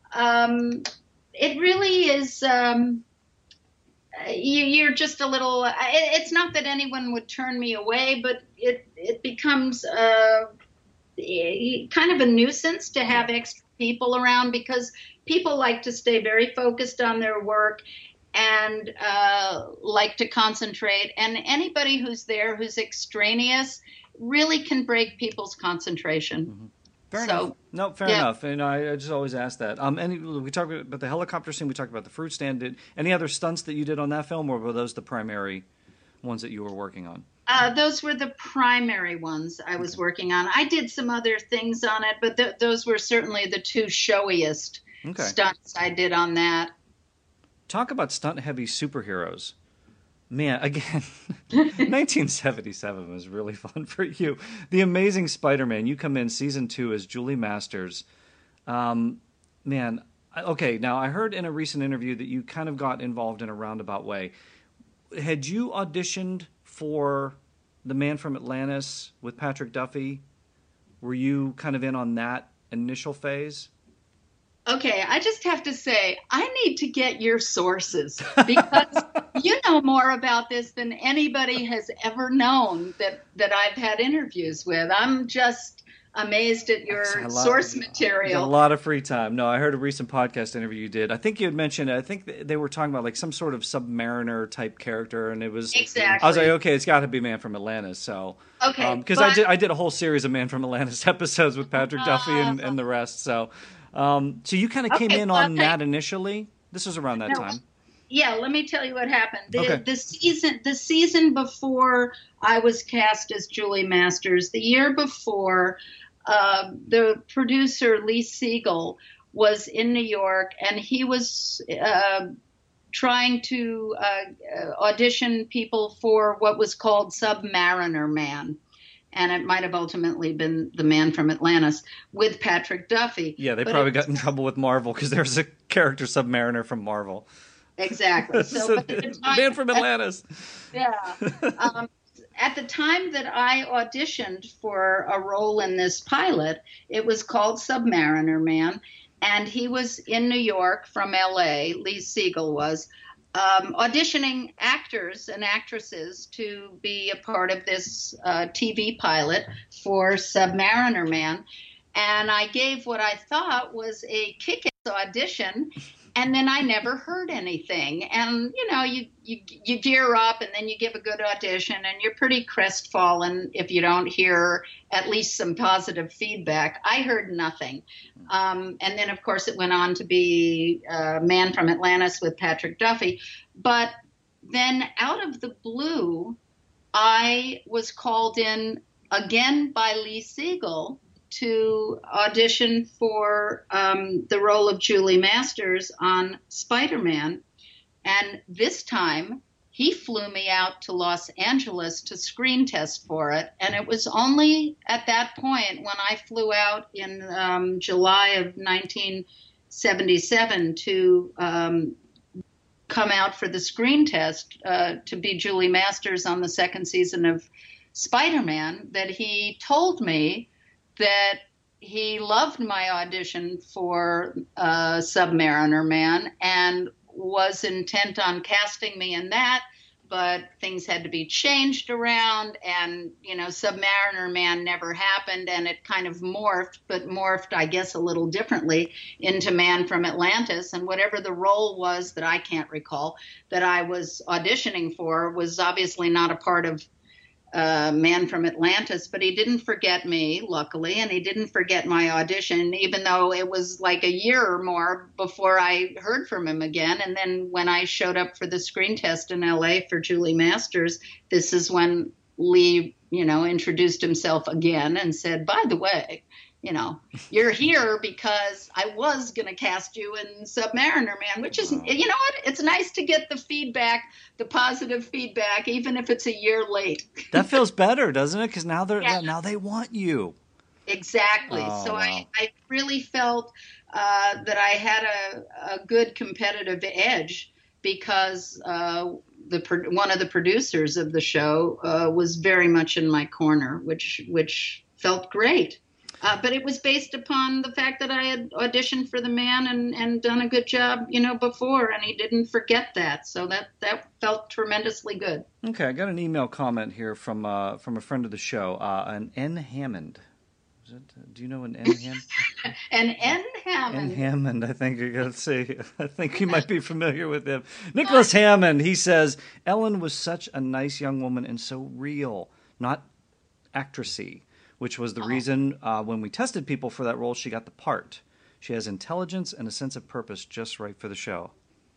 it really is. You're just a little. It's not that anyone would turn me away, but it becomes kind of a nuisance to have extra people around, because people like to stay very focused on their work and like to concentrate. And anybody who's there who's extraneous really can break people's concentration. Mm-hmm. Fair enough. No, fair enough. And I just always ask that. We talked about the helicopter scene. We talked about the fruit stand. Did any other stunts that you did on that film, or were those the primary ones that you were working on? Those were the primary ones I was working on. I did some other things on it, but those were certainly the two showiest stunts I did on that. Talk about stunt-heavy superheroes. Man, again, 1977 was really fun for you. The Amazing Spider-Man. You come in season 2 as Julie Masters. Man, okay, now I heard in a recent interview that you kind of got involved in a roundabout way. Had you auditioned for The Man from Atlantis with Patrick Duffy? Were you kind of in on that initial phase? Okay, I just have to say, I need to get your sources because you know more about this than anybody has ever known that I've had interviews with. I'm just amazed at your source material. Got a lot of free time. No, I heard a recent podcast interview you did. I think you had mentioned, I think they were talking about like some sort of Submariner type character, and it was exactly. I was like, okay, it's got to be Man from Atlantis. So okay, because I did a whole series of Man from Atlantis episodes with Patrick Duffy and the rest. So so you kind of came in on that initially. This was around that time. Yeah, let me tell you what happened. The season before I was cast as Julie Masters, the year before, the producer Lee Siegel was in New York, and he was trying to audition people for what was called Submariner Man. And it might have ultimately been The Man from Atlantis with Patrick Duffy. Yeah, they probably got in trouble with Marvel because there's a character Submariner from Marvel. Exactly. So Man from Atlantis. Yeah. At the time that I auditioned for a role in this pilot, it was called Submariner Man, and he was in New York from L.A., Lee Siegel was, auditioning actors and actresses to be a part of this TV pilot for Submariner Man. And I gave what I thought was a kick-ass audition, and then I never heard anything. And, you know, you gear up, and then you give a good audition, and you're pretty crestfallen if you don't hear at least some positive feedback. I heard nothing. And then, of course, it went on to be Man from Atlantis with Patrick Duffy. But then out of the blue, I was called in again by Lee Siegel to audition for the role of Julie Masters on Spider-Man. And this time, he flew me out to Los Angeles to screen test for it. And it was only at that point when I flew out in July of 1977 to come out for the screen test to be Julie Masters on the second season of Spider-Man that he told me that he loved my audition for Submariner Man and was intent on casting me in that, but things had to be changed around, and, you know, Submariner Man never happened, and it kind of morphed, I guess, a little differently into Man from Atlantis, and whatever the role was that I can't recall that I was auditioning for was obviously not a part of Man from Atlantis, but he didn't forget me, luckily, and he didn't forget my audition, even though it was like a year or more before I heard from him again. And then when I showed up for the screen test in LA for Julie Masters, this is when Lee, you know, introduced himself again and said, by the way, you know, you're here because I was going to cast you in Submariner Man, which is, you know what? It's nice to get the feedback, the positive feedback, even if it's a year late. That feels better, doesn't it? Because now now they want you. Exactly. Oh, so wow. I really felt that I had a good competitive edge because one of the producers of the show was very much in my corner, which felt great. But it was based upon the fact that I had auditioned for the Man and done a good job, you know, before, and he didn't forget that. So that felt tremendously good. Okay, I got an email comment here from a friend of the show, an N. Hammond. Do you know an N. Hammond? An N. Hammond. N. Hammond, I think. Let's see. I think you might be familiar with him. Nicholas Hammond. He says, Ellen was such a nice young woman and so real, not actressy, which was the reason when we tested people for that role, she got the part. She has intelligence and a sense of purpose just right for the show.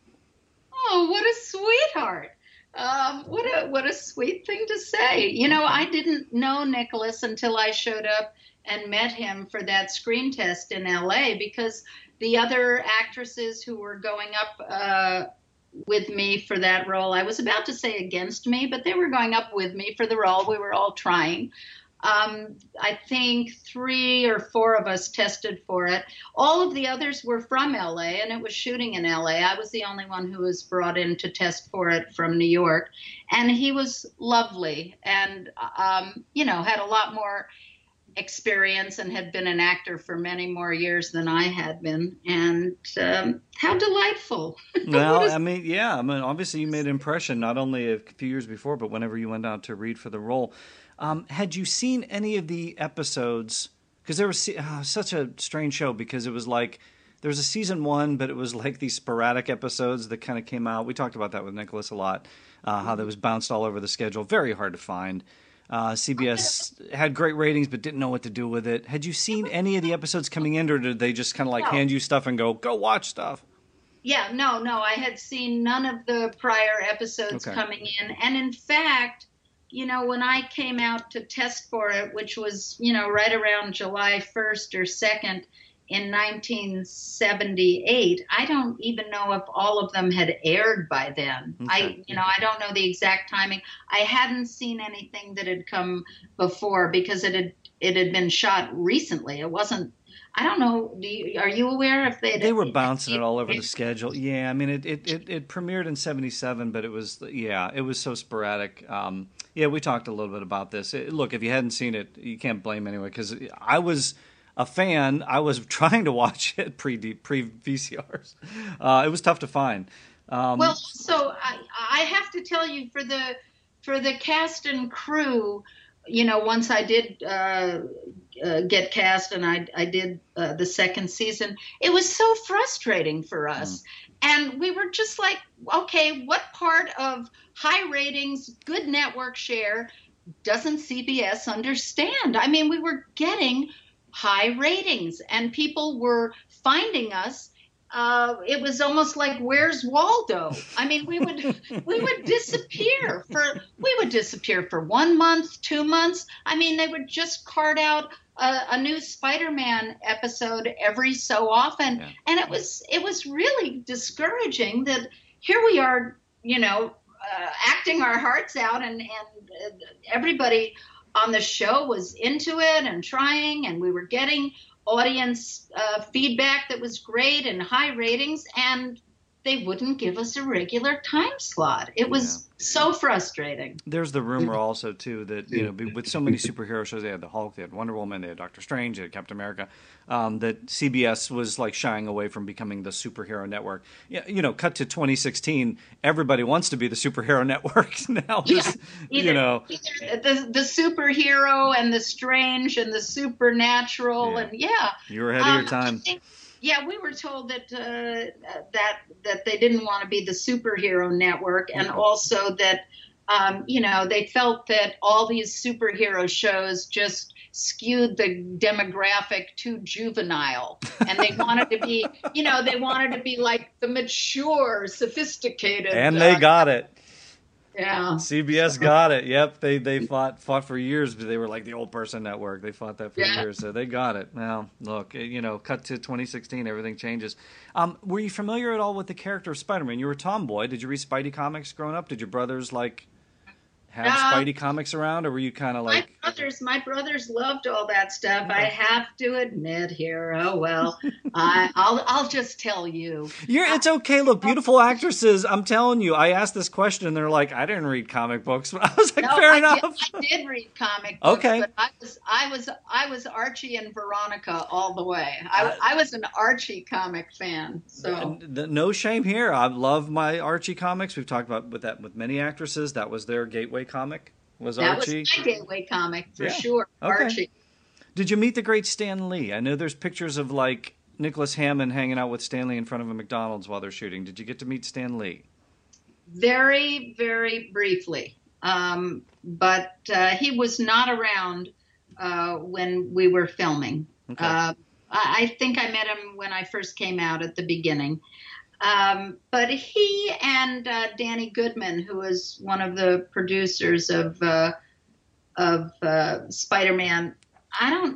Oh, what a sweetheart. What a sweet thing to say. You know, I didn't know Nicholas until I showed up and met him for that screen test in LA, because the other actresses who were going up with me for that role. I was about to say against me, but they were going up with me for the role. We were all trying. I think 3 or 4 of us tested for it. All of the others were from LA, and it was shooting in LA. I was the only one who was brought in to test for it from New York. And he was lovely and, had a lot more experience and had been an actor for many more years than I had been. And how delightful. Well, obviously you made an impression not only a few years before, but whenever you went out to read for the role. Had you seen any of the episodes? Because there was such a strange show, because it was like there was a season 1, but it was like these sporadic episodes that kind of came out. We talked about that with Nicholas a lot, how that was bounced all over the schedule. Very hard to find. CBS had great ratings, but didn't know what to do with it. Had you seen any of the episodes coming in, or did they just kind of like hand you stuff and go watch stuff? Yeah, no. I had seen none of the prior episodes coming in. And in fact, when I came out to test for it, which was, right around July 1st or 2nd in 1978, I don't even know if all of them had aired by then. Okay. I don't know the exact timing. I hadn't seen anything that had come before because it had been shot recently. It wasn't. I don't know. Are you aware if they were bouncing it all over the schedule? Yeah, I mean it premiered in '77, but it was so sporadic. We talked a little bit about this. Look, if you hadn't seen it, you can't blame anyone, because I was a fan. I was trying to watch it pre VCRs. It was tough to find. So I have to tell you, for the cast and crew, once I did get cast and I did the second season, it was so frustrating for us. And we were just like, okay, what part of high ratings, good network share doesn't CBS understand? I mean, we were getting high ratings and people were finding us. It was almost like, where's Waldo? I mean, we would disappear for 1 month, 2 months. I mean, they would just cart out a new Spider-Man episode every so often. Yeah. And it was really discouraging that here we are, acting our hearts out, and everybody on the show was into it and trying, and we were getting audience feedback that was great and high ratings, and they wouldn't give us a regular time slot. It was so frustrating. There's the rumor also, too, that, with so many superhero shows, they had the Hulk, they had Wonder Woman, they had Doctor Strange, they had Captain America, that CBS was like shying away from becoming the superhero network. Cut to 2016, everybody wants to be the superhero network now. Either the superhero and the strange and the supernatural, and you were ahead of your time. We were told that that they didn't want to be the superhero network, and also that they felt that all these superhero shows just skewed the demographic too juvenile, and they wanted to be, like the mature, sophisticated. And they got it. Yeah. CBS got it. Yep. They fought for years, but they were like the old person network. They fought that for years, so they got it. Now, look, cut to 2016, everything changes. Were you familiar at all with the character of Spider-Man? You were a tomboy. Did you read Spidey comics growing up? Did your brothers have Spidey comics around, or were you kind of like... My brothers loved all that stuff. I have to admit here. Oh, well, I'll just tell you. It's okay. Look, beautiful actresses. I'm telling you, I asked this question and they're like, I didn't read comic books. I was like, fair enough. I did read comic books. Okay. But I was Archie and Veronica all the way. I was an Archie comic fan. So no shame here. I love my Archie comics. We've talked about with many actresses. That was their gateway comic. Was Archie? That was my gateway comic for sure. Okay. Archie. Did you meet the great Stan Lee? I know there's pictures of like Nicholas Hammond hanging out with Stan Lee in front of a McDonald's while they're shooting. Did you get to meet Stan Lee? Very, very briefly. But he was not around when we were filming. Okay. I think I met him when I first came out at the beginning. But he and Danny Goodman, who was one of the producers of Spider-Man,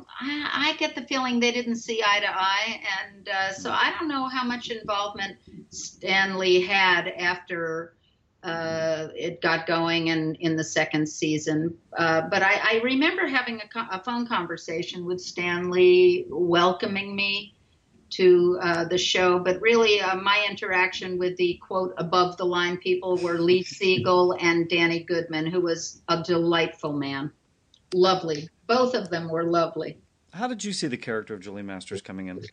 I get the feeling they didn't see eye to eye, and so I don't know how much involvement Stan Lee had after it got going in the second season. But I remember having a phone conversation with Stan Lee welcoming me to the show. But really, my interaction with the, quote, above the line people were Lee Siegel and Danny Goodman, who was a delightful man. Lovely. Both of them were lovely. How did you see the character of Julie Masters coming in?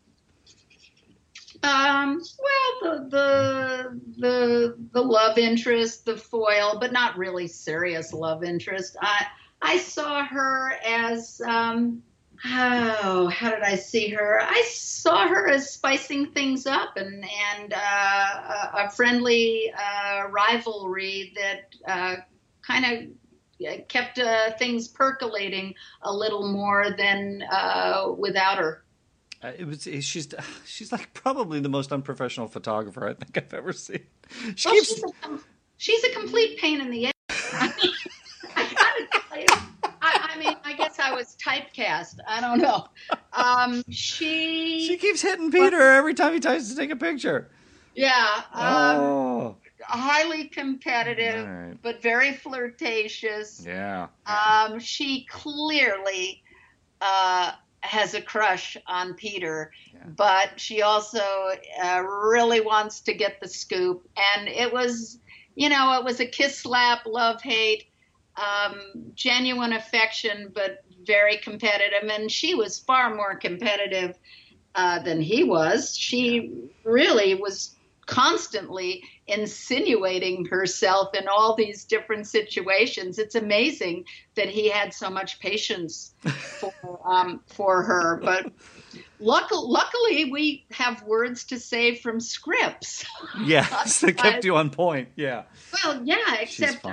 Well, the love interest, the foil, but not really serious love interest. I saw her as, how did I see her? I saw her as spicing things up and a friendly rivalry that kind of kept things percolating a little more than without her. She's like probably the most unprofessional photographer I think I've ever seen. She's a complete pain in the ass. I gotta tell you. I guess I was typecast. I don't know. She keeps hitting Peter every time he tries to take a picture. Yeah. Highly competitive, right, but very flirtatious. Yeah. She clearly has a crush on Peter, yeah, but she also really wants to get the scoop. And it was a kiss, slap, love, hate, genuine affection, but very competitive. And she was far more competitive than he was. She really was constantly insinuating herself in all these different situations. It's amazing that he had so much patience for her. But luckily, we have words to say from scripts. Yes, they kept you on point. Yeah. Well, yeah, except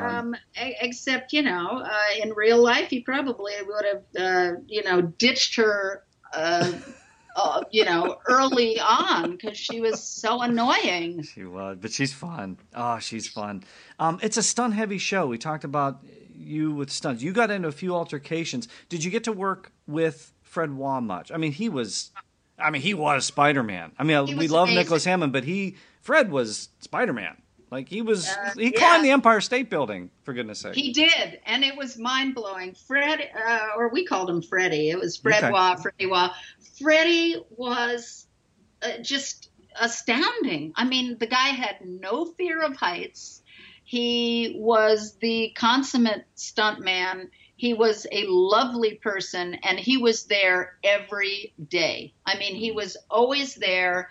in real life, he probably would have ditched her. Early on because she was so annoying. She was, but she's fun. Oh, she's fun. It's a stunt-heavy show. We talked about you with stunts. You got into a few altercations. Did you get to work with Fred Waugh much? He was Spider-Man. We love Nicholas Hammond, but Fred was Spider-Man. Like he climbed the Empire State Building, for goodness sake. He did, and it was mind-blowing. Fred, or we called him Freddie. It was Fred Waugh, Freddie Waugh. Freddie was just astounding. The guy had no fear of heights. He was the consummate stuntman. He was a lovely person, and he was there every day. He was always there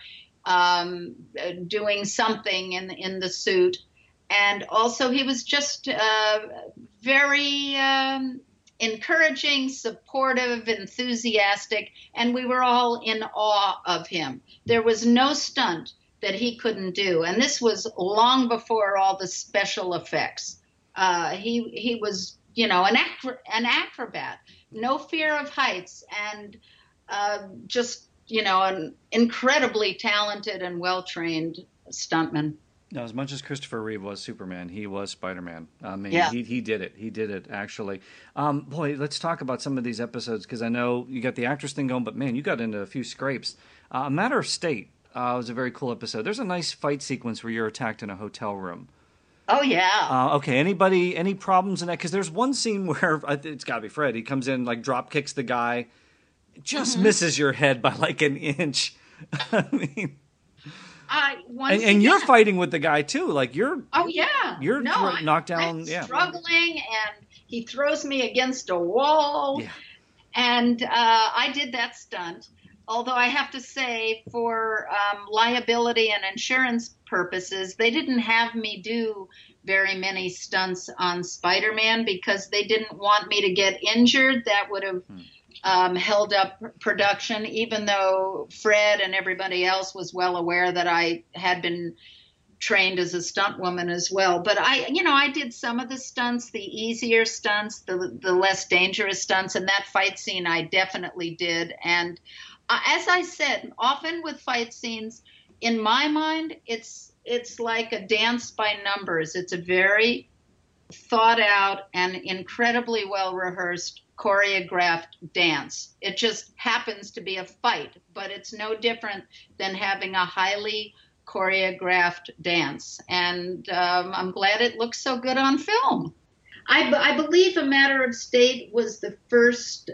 doing something in the suit. And also he was just very encouraging, supportive, enthusiastic, and we were all in awe of him. There was no stunt that he couldn't do, and this was long before all the special effects. He was, an acrobat, no fear of heights, and just, an incredibly talented and well-trained stuntman. Now, as much as Christopher Reeve was Superman, he was Spider-Man. Yeah. He did it. He did it, actually. Let's talk about some of these episodes, because I know you got the actress thing going, but, man, you got into a few scrapes. A Matter of State was a very cool episode. There's a nice fight sequence where you're attacked in a hotel room. Oh, yeah. Okay, any problems in that? Because there's one scene where, it's got to be Fred, he comes in, drop kicks the guy, just misses your head by, an inch. And you're fighting with the guy too, you're. Oh yeah. You're knocked down. I'm struggling, and he throws me against a wall. Yeah. And I did that stunt. Although I have to say, for liability and insurance purposes, they didn't have me do very many stunts on Spider-Man because they didn't want me to get injured. That would have held up production, even though Fred and everybody else was well aware that I had been trained as a stunt woman as well. But I did some of the stunts, the easier stunts, the less dangerous stunts, and that fight scene I definitely did. And as I said, often with fight scenes, in my mind, it's like a dance by numbers. It's a very thought out and incredibly well rehearsed choreographed dance. It just happens to be a fight, but it's no different than having a highly choreographed dance. And I'm glad it looks so good on film. I believe A Matter of State was the first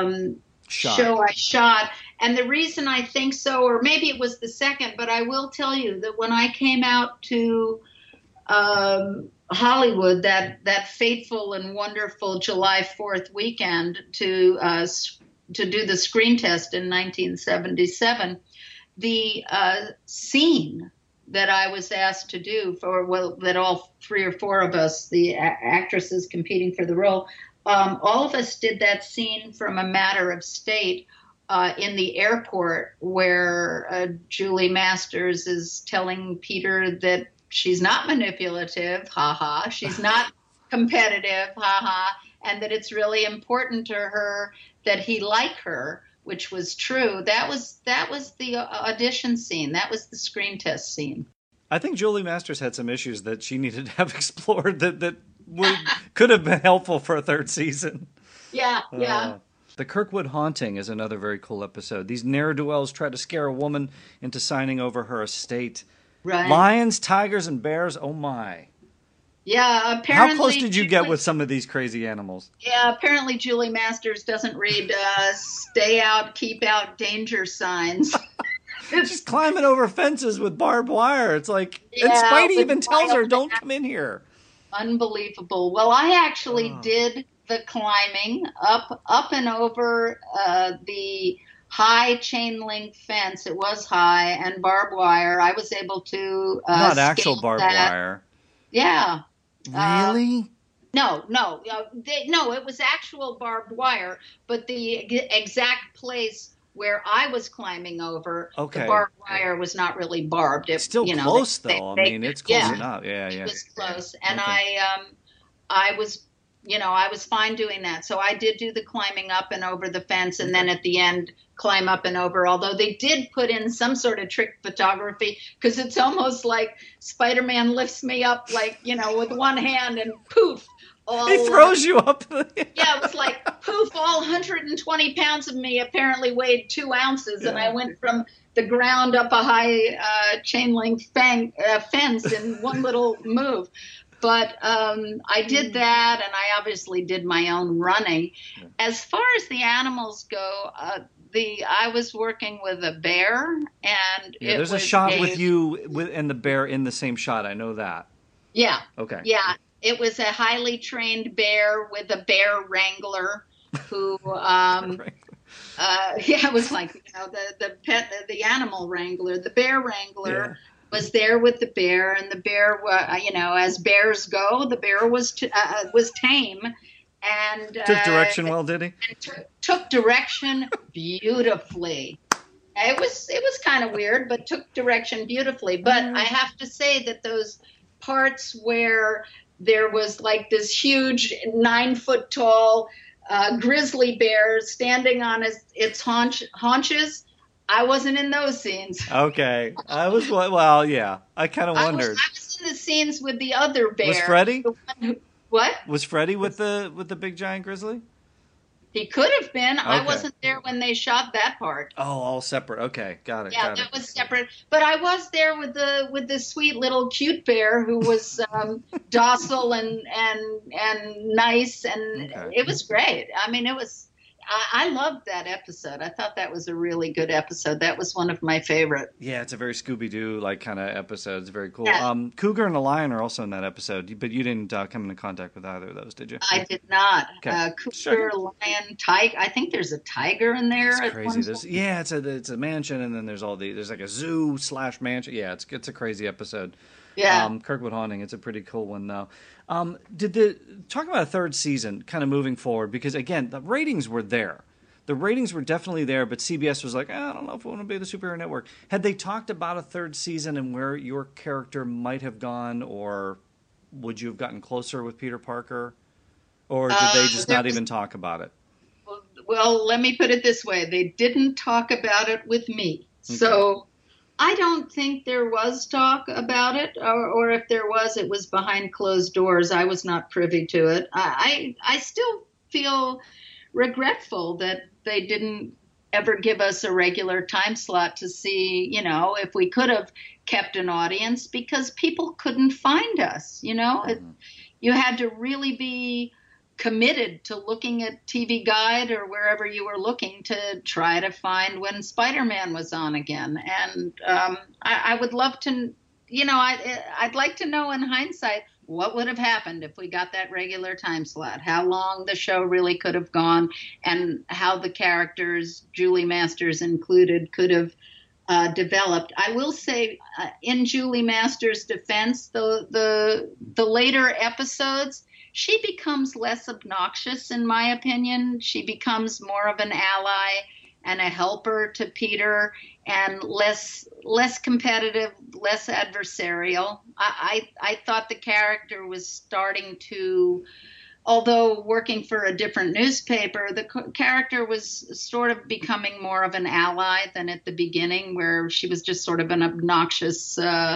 show I shot. And the reason I think so, or maybe it was the second, but I will tell you that when I came out to Hollywood, that fateful and wonderful July 4th weekend to do the screen test in 1977, the scene that I was asked to do that all 3 or 4 of us, the actresses competing for the role, all of us did that scene from A Matter of State in the airport where Julie Masters is telling Peter that she's not manipulative, haha, she's not competitive, haha, and that it's really important to her that he like her, which was true. That was the audition scene. That was the screen test scene. I think Julie Masters had some issues that she needed to have explored that could have been helpful for a 3rd season. Yeah. The Kirkwood Haunting is another very cool episode. These ne'er-do-wells try to scare a woman into signing over her estate. Right. Lions, tigers, and bears, oh my. Yeah, apparently. How close did you get with some of these crazy animals? Yeah, apparently Julie Masters doesn't read stay out, keep out, danger signs. Just climbing over fences with barbed wire. It's like, and Yeah, Spidey with even tells her, wild don't come in here. Unbelievable. Well, I actually did the climbing up and over the high chain link fence. It was high, and barbed wire. I was able to Not actual scale barbed that. wire. Yeah. Really? No, it was actual barbed wire, but the exact place where I was climbing over, Okay. the barbed wire was not really barbed. It, Still you know, close, they- though. they- I mean, it's close yeah, enough. Yeah. It was close, and Okay. I was, I was fine doing that. So I did do the climbing up and over the fence, and then at the end, climb up and over. Although they did put in some sort of trick photography, because it's almost like Spider-Man lifts me up, like, with one hand, and poof. He throws you up. Yeah, it was like poof, all 120 pounds of me apparently weighed 2 ounces, and I went from the ground up a high chain link fence in one little move. But I did that, and I obviously did my own running. As far as the animals go, I was working with a bear, and there's a shot with you and the bear in the same shot. I know that. Yeah. Okay. Yeah. It was a highly trained bear with a bear wrangler who, it was like, the animal wrangler, the bear wrangler was there with the bear, and the bear, as bears go, the bear was tame. And took direction well, did he? And took direction beautifully. It was kind of weird, but took direction beautifully. But I have to say that those parts where there was like this huge 9-foot tall grizzly bear standing on its haunches, I wasn't in those scenes. Okay. I was, I kind of wondered. I was in the scenes with the other bear. Was Freddy? What? Was Freddy with the big giant grizzly? He could have been. Okay. I wasn't there when they shot that part. Oh, all separate. Okay, got it. Yeah, that was separate. But I was there with the sweet little cute bear who was docile and nice, and it was great. I mean, I loved that episode. I thought that was a really good episode. That was one of my favorite. Yeah, it's a very Scooby-Doo like kind of episode. It's very cool. Yeah. Cougar and the Lion are also in that episode, but you didn't come into contact with either of those, did you? I did not. Okay. Cougar, Lion, tiger. I think there's a tiger in there. It's crazy. It's a mansion, and then there's like a zoo / mansion. Yeah, it's a crazy episode. Yeah. Kirkwood Haunting. It's a pretty cool one, though. Talk about a 3rd season kind of moving forward, because again, the ratings were there. The ratings were definitely there, but CBS was like, I don't know if we want to be the superhero network. Had they talked about a 3rd season and where your character might have gone, or would you have gotten closer with Peter Parker? Or did they just not even talk about it? Well, let me put it this way. They didn't talk about it with me. Okay. So I don't think there was talk about it, or if there was, it was behind closed doors. I was not privy to it. I still feel regretful that they didn't ever give us a regular time slot to see, if we could have kept an audience, because people couldn't find us. You had to really be committed to looking at TV Guide or wherever you were looking to try to find when Spider-Man was on again. And I would love to, I'd like to know in hindsight what would have happened if we got that regular time slot, how long the show really could have gone, and how the characters, Julie Masters included, could have developed. I will say, in Julie Masters' defense, the later episodes, she becomes less obnoxious, in my opinion. She becomes more of an ally and a helper to Peter, and less competitive, less adversarial. I thought the character was starting to, although working for a different newspaper, the character was sort of becoming more of an ally than at the beginning, where she was just sort of an obnoxious,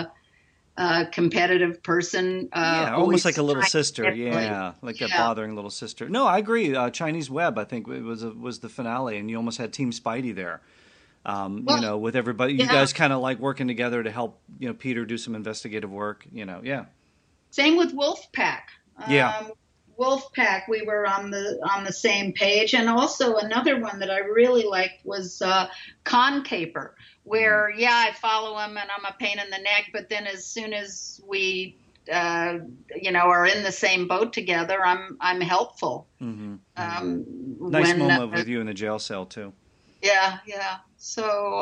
competitive person. Almost like a little sister. Yeah, like a bothering little sister. No, I agree. Chinese Web, I think, it was the finale, and you almost had Team Spidey there. With everybody, you guys kind of like working together to help, Peter do some investigative work. Same with Wolfpack. Wolfpack, we were on the same page. And also another one that I really liked was Con Caper, where I follow him and I'm a pain in the neck, but then as soon as we are in the same boat together, I'm helpful. Mm-hmm. Nice moment with you in the jail cell too. Yeah. So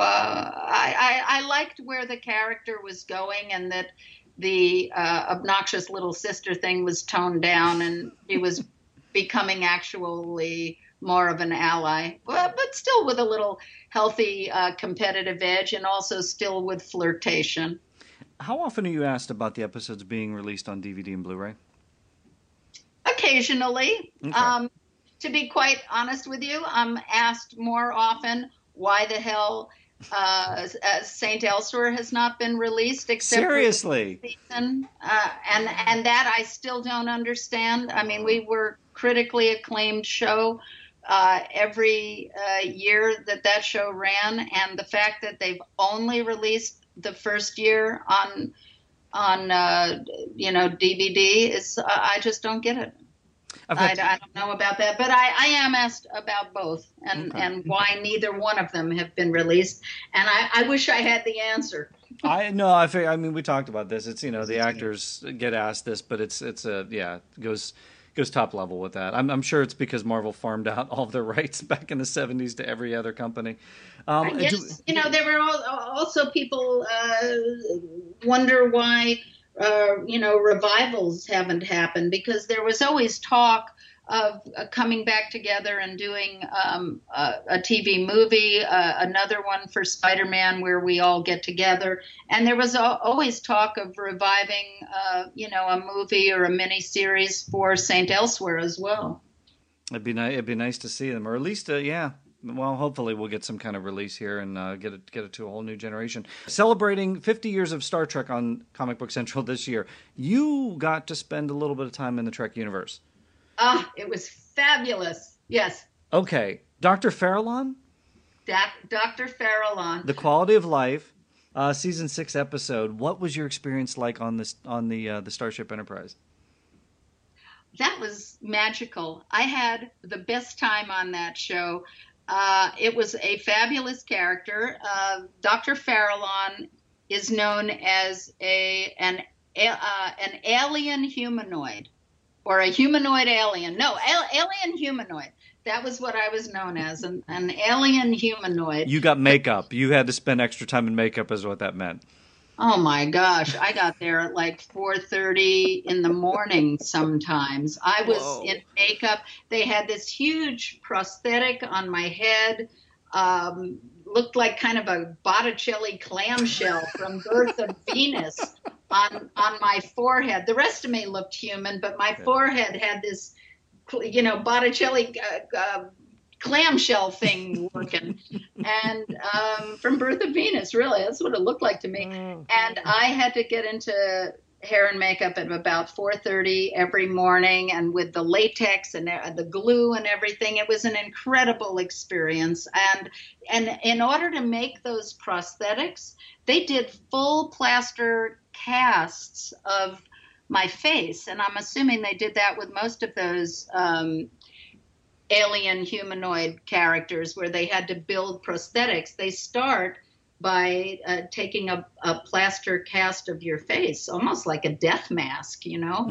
I liked where the character was going, and that the obnoxious little sister thing was toned down, and he was becoming actually more of an ally, but still with a little healthy competitive edge, and also still with flirtation. How often are you asked about the episodes being released on DVD and Blu-ray? Occasionally. Okay. To be quite honest with you, I'm asked more often why the hell St. Elsewhere has not been released, except seriously for this season, and that I still don't understand. I mean, we were critically acclaimed show every year that show ran, and the fact that they've only released the first year on DVD is I just don't get it. I don't know about that, but I am asked about both, and why neither one of them have been released, and I wish I had the answer. I mean, we talked about this. It's the actors get asked this, but it goes top level with that. I'm sure it's because Marvel farmed out all of their rights back in the 70s to every other company. Yes, there were also people wonder why. Revivals haven't happened, because there was always talk of coming back together and doing a TV movie, another one for Spider-Man where we all get together. And there was always talk of reviving, a movie or a mini series for St. Elsewhere as well. It'd be nice to see them, or at least, well, hopefully we'll get some kind of release here and get it to a whole new generation. Celebrating 50 years of Star Trek on Comic Book Central this year, you got to spend a little bit of time in the Trek universe. It was fabulous. Yes. Okay. Dr. Farallon? Dr. Farallon. The Quality of Life, season 6 episode. What was your experience like on the Starship Enterprise? That was magical. I had the best time on that show. It was a fabulous character. Dr. Farallon is known as an alien humanoid, or a humanoid alien. No, alien humanoid. That was what I was known as, an alien humanoid. You got makeup. You had to spend extra time in makeup is what that meant. Oh, my gosh. I got there at like 4:30 in the morning sometimes. I was in makeup. They had this huge prosthetic on my head. Looked like kind of a Botticelli clamshell from Birth of Venus on my forehead. The rest of me looked human, but my forehead had this, Botticelli clamshell thing working. And from Birth of Venus, really, that's what it looked like to me. And I had to get into hair and makeup at about 4:30 every morning, and with the latex and the glue and everything. It was an incredible experience. And in order to make those prosthetics, they did full plaster casts of my face. And I'm assuming they did that with most of those alien humanoid characters where they had to build prosthetics. They start by taking a plaster cast of your face, almost like a death mask,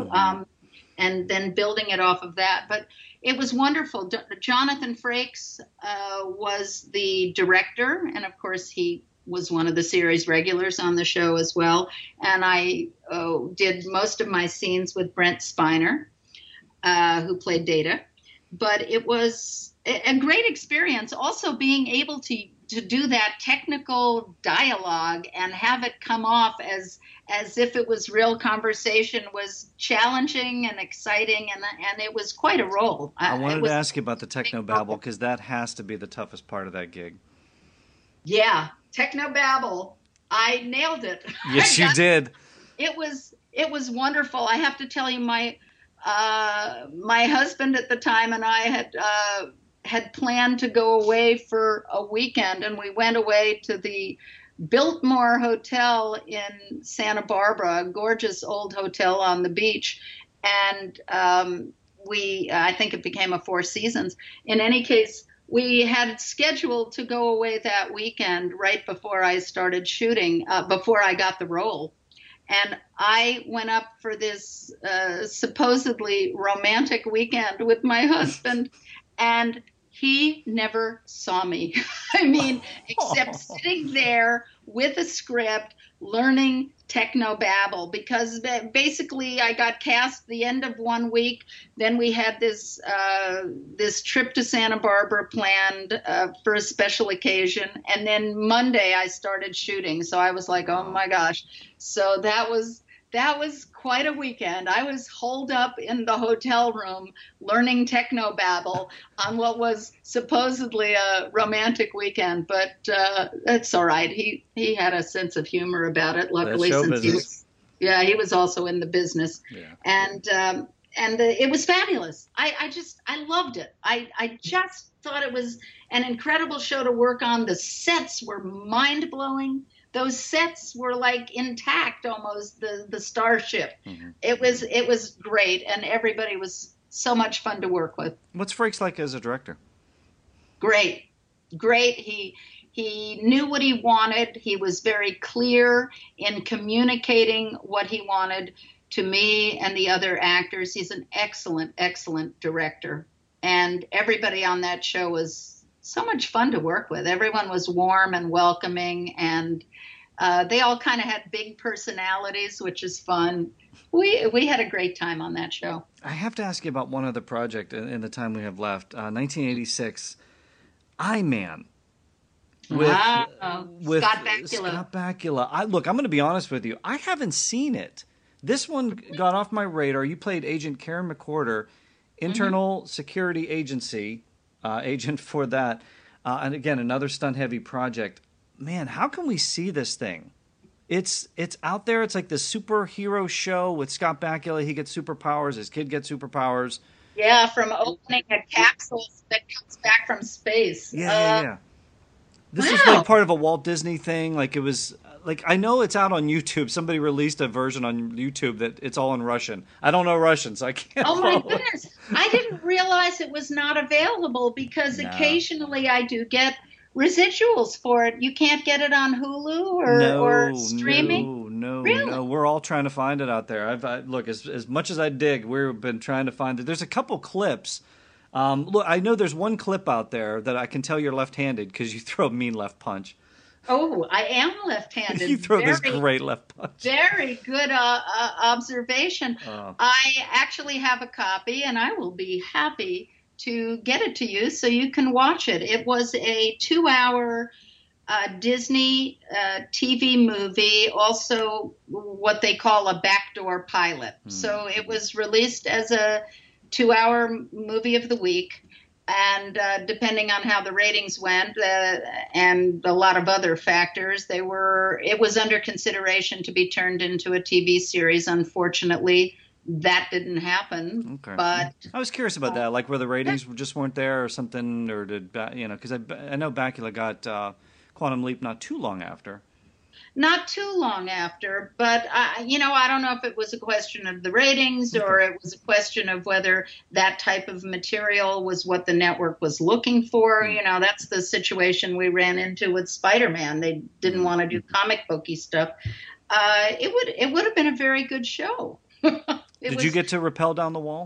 and then building it off of that. But it was wonderful. Jonathan Frakes was the director, and of course he was one of the series regulars on the show as well. And I did most of my scenes with Brent Spiner, who played Data. But it was a great experience also being able to do that technical dialogue and have it come off as if it was real conversation was challenging and exciting, and it was quite a role. I wanted to ask you about the technobabble, because that has to be the toughest part of that gig. Yeah, technobabble. I nailed it. Yes, you did. It was wonderful. I have to tell you, my husband at the time and I had planned to go away for a weekend, and we went away to the Biltmore Hotel in Santa Barbara, a gorgeous old hotel on the beach. And I think it became a Four Seasons. In any case, we had scheduled to go away that weekend right before I started shooting, before I got the role. And I went up for this supposedly romantic weekend with my husband, and he never saw me. I mean, except sitting there with a script, learning technobabble, because basically I got cast the end of one week. Then we had this trip to Santa Barbara planned for a special occasion. And then Monday I started shooting. So I was like, oh my gosh. So that was quite a weekend. I was holed up in the hotel room learning technobabble on what was supposedly a romantic weekend, but that's all right. He had a sense of humor about it, luckily, since he was also in the business. Yeah. And it was fabulous. I loved it. I just thought it was an incredible show to work on. The sets were mind-blowing. Those sets were like intact, almost, the starship. Mm-hmm. It was great, and everybody was so much fun to work with. What's Frakes like as a director? Great. He knew what he wanted. He was very clear in communicating what he wanted to me and the other actors. He's an excellent, excellent director, and everybody on that show was so much fun to work with. Everyone was warm and welcoming, and they all kind of had big personalities, which is fun. We had a great time on that show. I have to ask you about one other project in the time we have left. 1986, I-Man. With Scott Bakula. Scott Bakula. Look, I'm going to be honest with you. I haven't seen it. This one got off my radar. You played Agent Karen McWhorter, Internal Security Agency agent for that. And again, another stunt-heavy project. Man, how can we see this thing? It's out there. It's like the superhero show with Scott Bakula. He gets superpowers. His kid gets superpowers. Yeah, from opening a capsule that comes back from space. Yeah. This is like part of a Walt Disney thing. Like, it was... Like, I know it's out on YouTube. Somebody released a version on YouTube that it's all in Russian. I don't know Russian, so I can't Oh, my goodness. I didn't realize it was not available, because occasionally I do get residuals for it. You can't get it on Hulu or streaming? No. Really? No. We're all trying to find it out there. Look, as much as I dig, we've been trying to find it. There's a couple clips. Look, I know there's one clip out there that I can tell you're left-handed because you throw a mean left punch. Oh, I am left-handed. You throw this great left punch. Very good observation. I actually have a copy, and I will be happy to get it to you so you can watch it. It was a 2-hour Disney TV movie, also what they call a backdoor pilot. So it was released as a 2-hour movie of the week. And depending on how the ratings went and a lot of other factors, it was under consideration to be turned into a TV series. Unfortunately, that didn't happen. Okay. But I was curious about that, like where the ratings just weren't there or something, or did, because I know Bakula got Quantum Leap not too long after. Not too long after, but I don't know if it was a question of the ratings or it was a question of whether that type of material was what the network was looking for. That's the situation we ran into with Spider-Man. They didn't want to do comic booky stuff. It would have been a very good show. Did you get to rappel down the wall?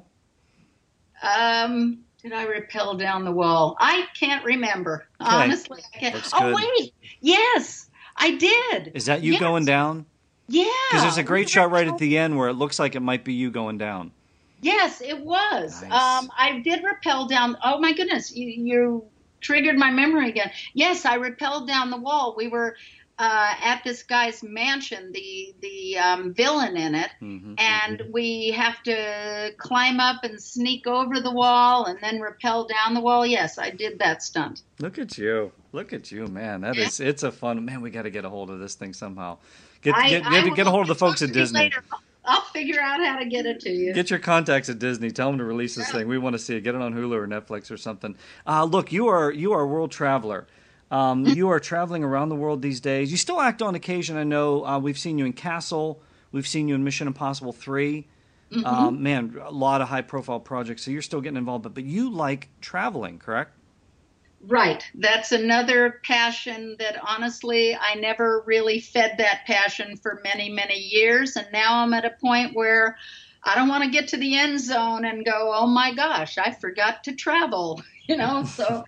Did I rappel down the wall? I can't remember. Okay. Honestly, I can't. Looks oh, good. Wait. Yes. I did. Is that you going down? Yeah. Because there's a great shot right at the end where it looks like it might be you going down. Yes, it was. Nice. I did rappel down. Oh, my goodness. You triggered my memory again. Yes, I rappelled down the wall. We were at this guy's mansion, the villain in it, and we have to climb up and sneak over the wall and then rappel down the wall. Yes, I did that stunt. Look at you, man. It's a fun, man. We got to get a hold of this thing somehow. Get a hold of the folks at Disney. Later. I'll figure out how to get it to you. Get your contacts at Disney. Tell them to release this thing. We want to see it. Get it on Hulu or Netflix or something. Look, you are a world traveler. You are traveling around the world these days. You still act on occasion. I know we've seen you in Castle. We've seen you in Mission Impossible 3. Man, a lot of high-profile projects. So you're still getting involved. But you like traveling, correct? Right. That's another passion that, honestly, I never really fed that passion for many, many years. And now I'm at a point where I don't want to get to the end zone and go, oh, my gosh, I forgot to travel, So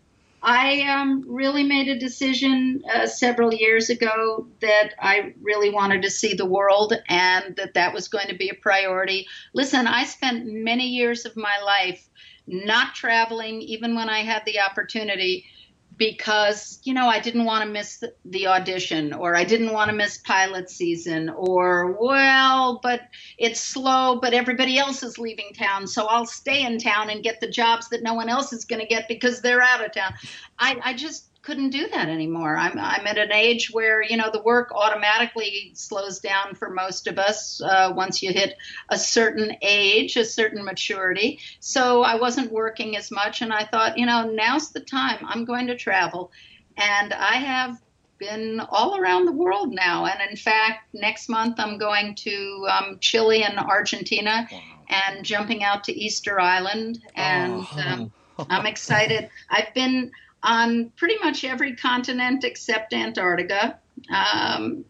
I really made a decision several years ago that I really wanted to see the world and that was going to be a priority. Listen, I spent many years of my life not traveling, even when I had the opportunity, because, I didn't want to miss the audition, or I didn't want to miss pilot season, or, but it's slow, but everybody else is leaving town, so I'll stay in town and get the jobs that no one else is going to get because they're out of town. I just couldn't do that anymore. I'm at an age where, the work automatically slows down for most of us once you hit a certain age, a certain maturity. So I wasn't working as much, and I thought, now's the time. I'm going to travel. And I have been all around the world now. And in fact, next month I'm going to Chile and Argentina and jumping out to Easter Island. And I'm excited. I've been on pretty much every continent except Antarctica. And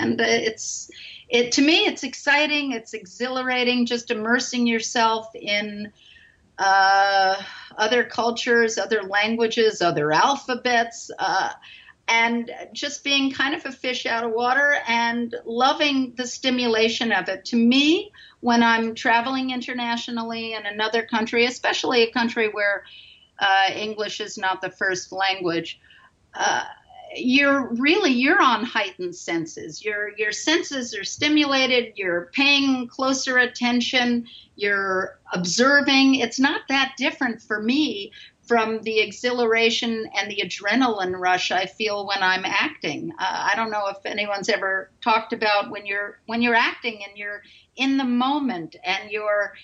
to me, it's exciting. It's exhilarating, just immersing yourself in other cultures, other languages, other alphabets, and just being kind of a fish out of water and loving the stimulation of it. To me, when I'm traveling internationally in another country, especially a country where English is not the first language, you're on heightened senses. Your senses are stimulated. You're paying closer attention. You're observing. It's not that different for me from the exhilaration and the adrenaline rush I feel when I'm acting. I don't know if anyone's ever talked about when you're acting and you're in the moment and your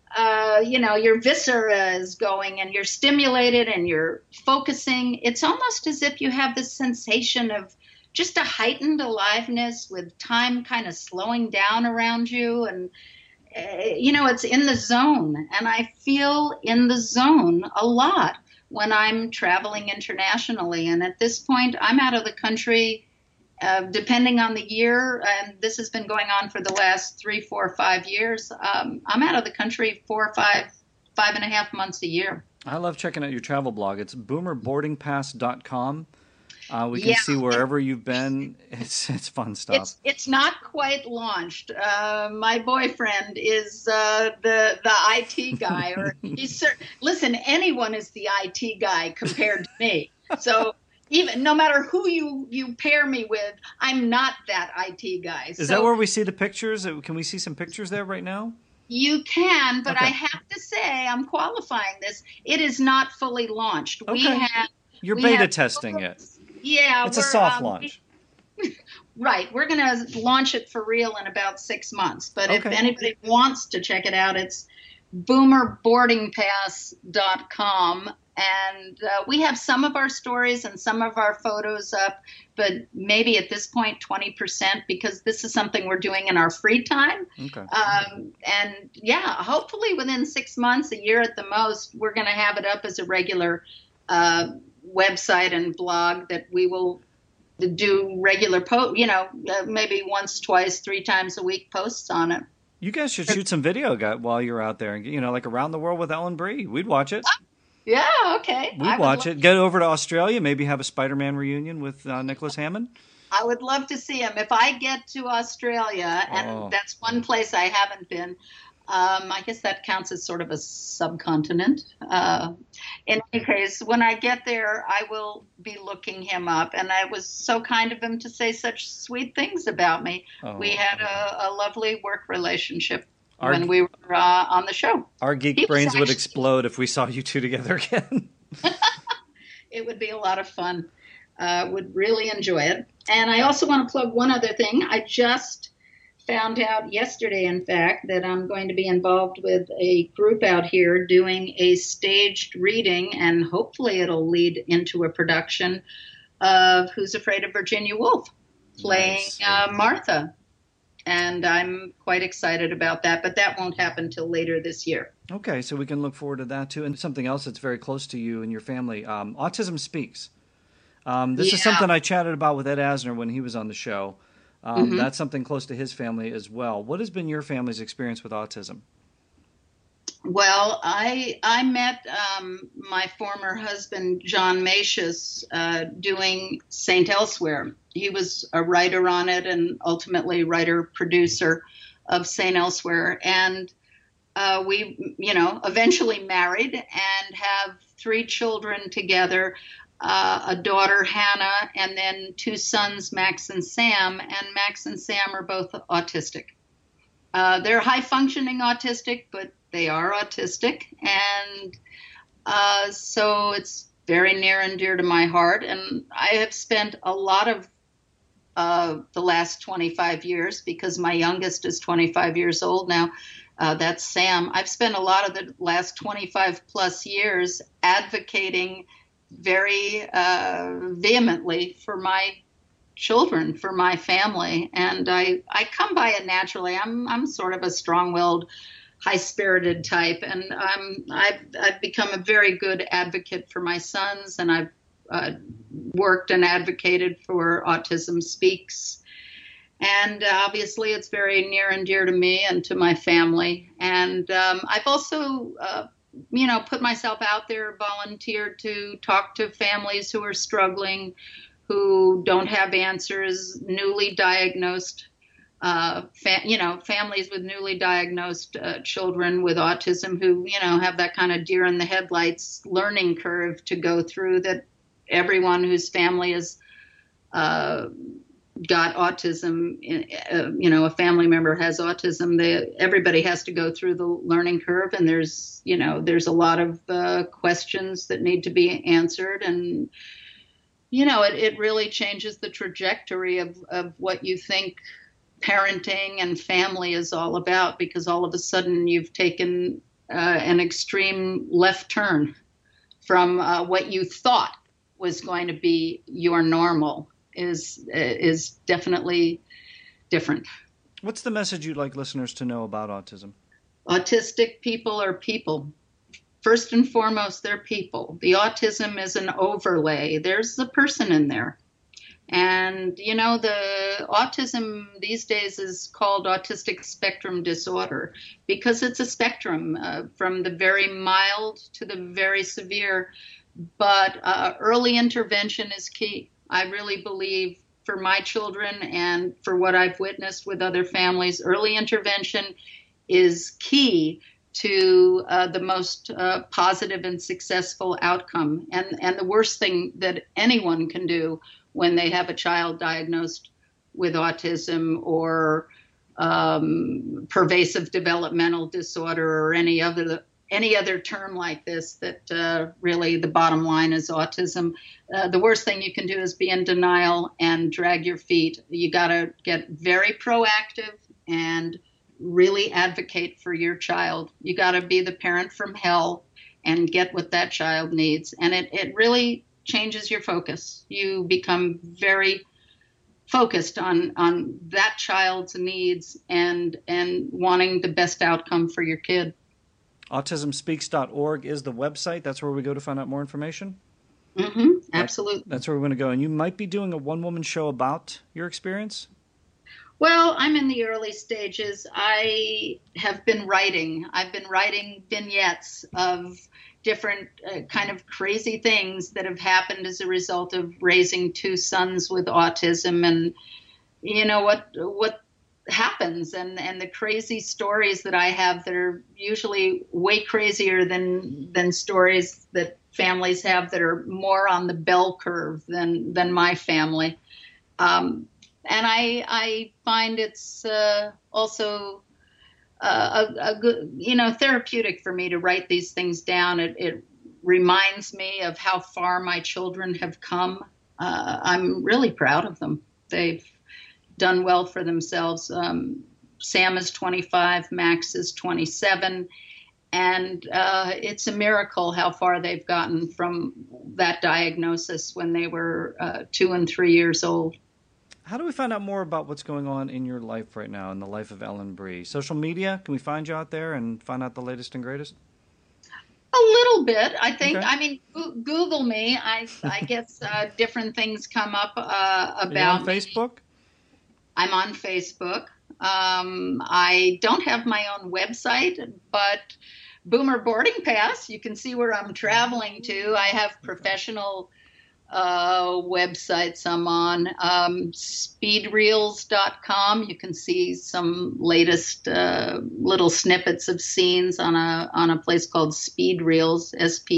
viscera is going and you're stimulated and you're focusing. It's almost as if you have this sensation of just a heightened aliveness with time kind of slowing down around you. And, it's in the zone. And I feel in the zone a lot when I'm traveling internationally. And at this point, I'm out of the country depending on the year, and this has been going on for the last 3, 4, 5 years, I'm out of the country 4, 5, 5.5 months a year. I love checking out your travel blog. It's boomerboardingpass.com. We can see wherever you've been. It's fun stuff. It's not quite launched. My boyfriend is the IT guy, or listen, anyone is the IT guy compared to me. So even no matter who you pair me with, I'm not that IT guy. Is that where we see the pictures? Can we see some pictures there right now? You can, but Okay. I have to say, I'm qualifying this. It is not fully launched. Okay. You're we beta have- testing it. Yeah, It's a soft launch. Right. We're going to launch it for real in about 6 months. But if Okay. anybody wants to check it out, it's boomerboardingpass.com. And we have some of our stories and some of our photos up, but maybe at this point 20%, because this is something we're doing in our free time. Okay. And yeah, hopefully within 6 months, a year at the most, we're going to have it up as a regular website and blog that we will do regular maybe once, twice, 3 times a week posts on it. You guys should shoot some video while you're out there, like Around the World with Ellen Bree. We'd watch it. Yeah, okay. We'd watch it. Get over to Australia, maybe have a Spider-Man reunion with Nicholas Hammond. I would love to see him. If I get to Australia, and that's one place I haven't been, I guess that counts as sort of a subcontinent. In any case, when I get there, I will be looking him up. And it was so kind of him to say such sweet things about me. We had a lovely work relationship when we were on the show. Our geek brains would explode if we saw you two together again. It would be a lot of fun. Would really enjoy it. And I also want to plug one other thing. I just found out yesterday, in fact, that I'm going to be involved with a group out here doing a staged reading, and hopefully it'll lead into a production of Who's Afraid of Virginia Woolf, playing Martha. And I'm quite excited about that, but that won't happen till later this year. Okay, so we can look forward to that too. And something else that's very close to you and your family, Autism Speaks. This is something I chatted about with Ed Asner when he was on the show. That's something close to his family as well. What has been your family's experience with autism? Well, I met my former husband, John Macius, doing St. Elsewhere. He was a writer on it and ultimately writer-producer of St. Elsewhere. And we, eventually married and have 3 children together, a daughter, Hannah, and then 2 sons, Max and Sam. And Max and Sam are both autistic. They're high-functioning autistic, but they are autistic. And so it's very near and dear to my heart. And I have spent a lot of the last 25 years, because my youngest is 25 years old now. That's Sam. I've spent a lot of the last 25 plus years advocating very vehemently for my children, for my family. And I come by it naturally. I'm sort of a strong-willed, high-spirited type. And I've become a very good advocate for my sons, and I've worked and advocated for Autism Speaks. And obviously it's very near and dear to me and to my family. And I've also, put myself out there, volunteered to talk to families who are struggling, who don't have answers, newly diagnosed, families with newly diagnosed children with autism who, have that kind of deer in the headlights learning curve to go through that everyone whose family has got autism, a family member has autism, everybody has to go through the learning curve. And there's a lot of questions that need to be answered. And, it really changes the trajectory of what you think parenting and family is all about, because all of a sudden you've taken an extreme left turn from what you thought was going to be your normal is definitely different. What's the message you'd like listeners to know about autism? Autistic people are people. First and foremost, they're people. The autism is an overlay. There's the person in there. And, the autism these days is called autistic spectrum disorder because it's a spectrum from the very mild to the very severe. But early intervention is key. I really believe for my children and for what I've witnessed with other families, early intervention is key to the most positive and successful outcome. And the worst thing that anyone can do when they have a child diagnosed with autism or pervasive developmental disorder or any other term like this, that really the bottom line is autism. The worst thing you can do is be in denial and drag your feet. You got to get very proactive and really advocate for your child. You got to be the parent from hell and get what that child needs. And it really changes your focus. You become very focused on that child's needs and wanting the best outcome for your kid. AutismSpeaks.org is the website. That's where we go to find out more information? Mm-hmm. Absolutely. That's where we're going to go. And you might be doing a one-woman show about your experience? Well, I'm in the early stages. I have been writing. I've been writing vignettes of different kind of crazy things that have happened as a result of raising two sons with autism, and you know what happens, and the crazy stories that I have that are usually way crazier than stories that families have that are more on the bell curve than my family. And I find it's also a good, therapeutic for me to write these things down. It reminds me of how far my children have come. I'm really proud of them. They've done well for themselves. Sam is 25, Max is 27, and it's a miracle how far they've gotten from that diagnosis when they were 2 and 3 years old. How do we find out more about what's going on in your life right now, in the life of Ellen Bree? Social media? Can we find you out there and find out the latest and greatest? A little bit, I think. Okay. Okay. I mean, Google me. I guess different things come up about me. Are you on Facebook? I'm on Facebook. I don't have my own website, but Boomer Boarding Pass, you can see where I'm traveling to. I have professional websites I'm on. Speedreels.com. You can see some latest little snippets of scenes on a place called Speedreels,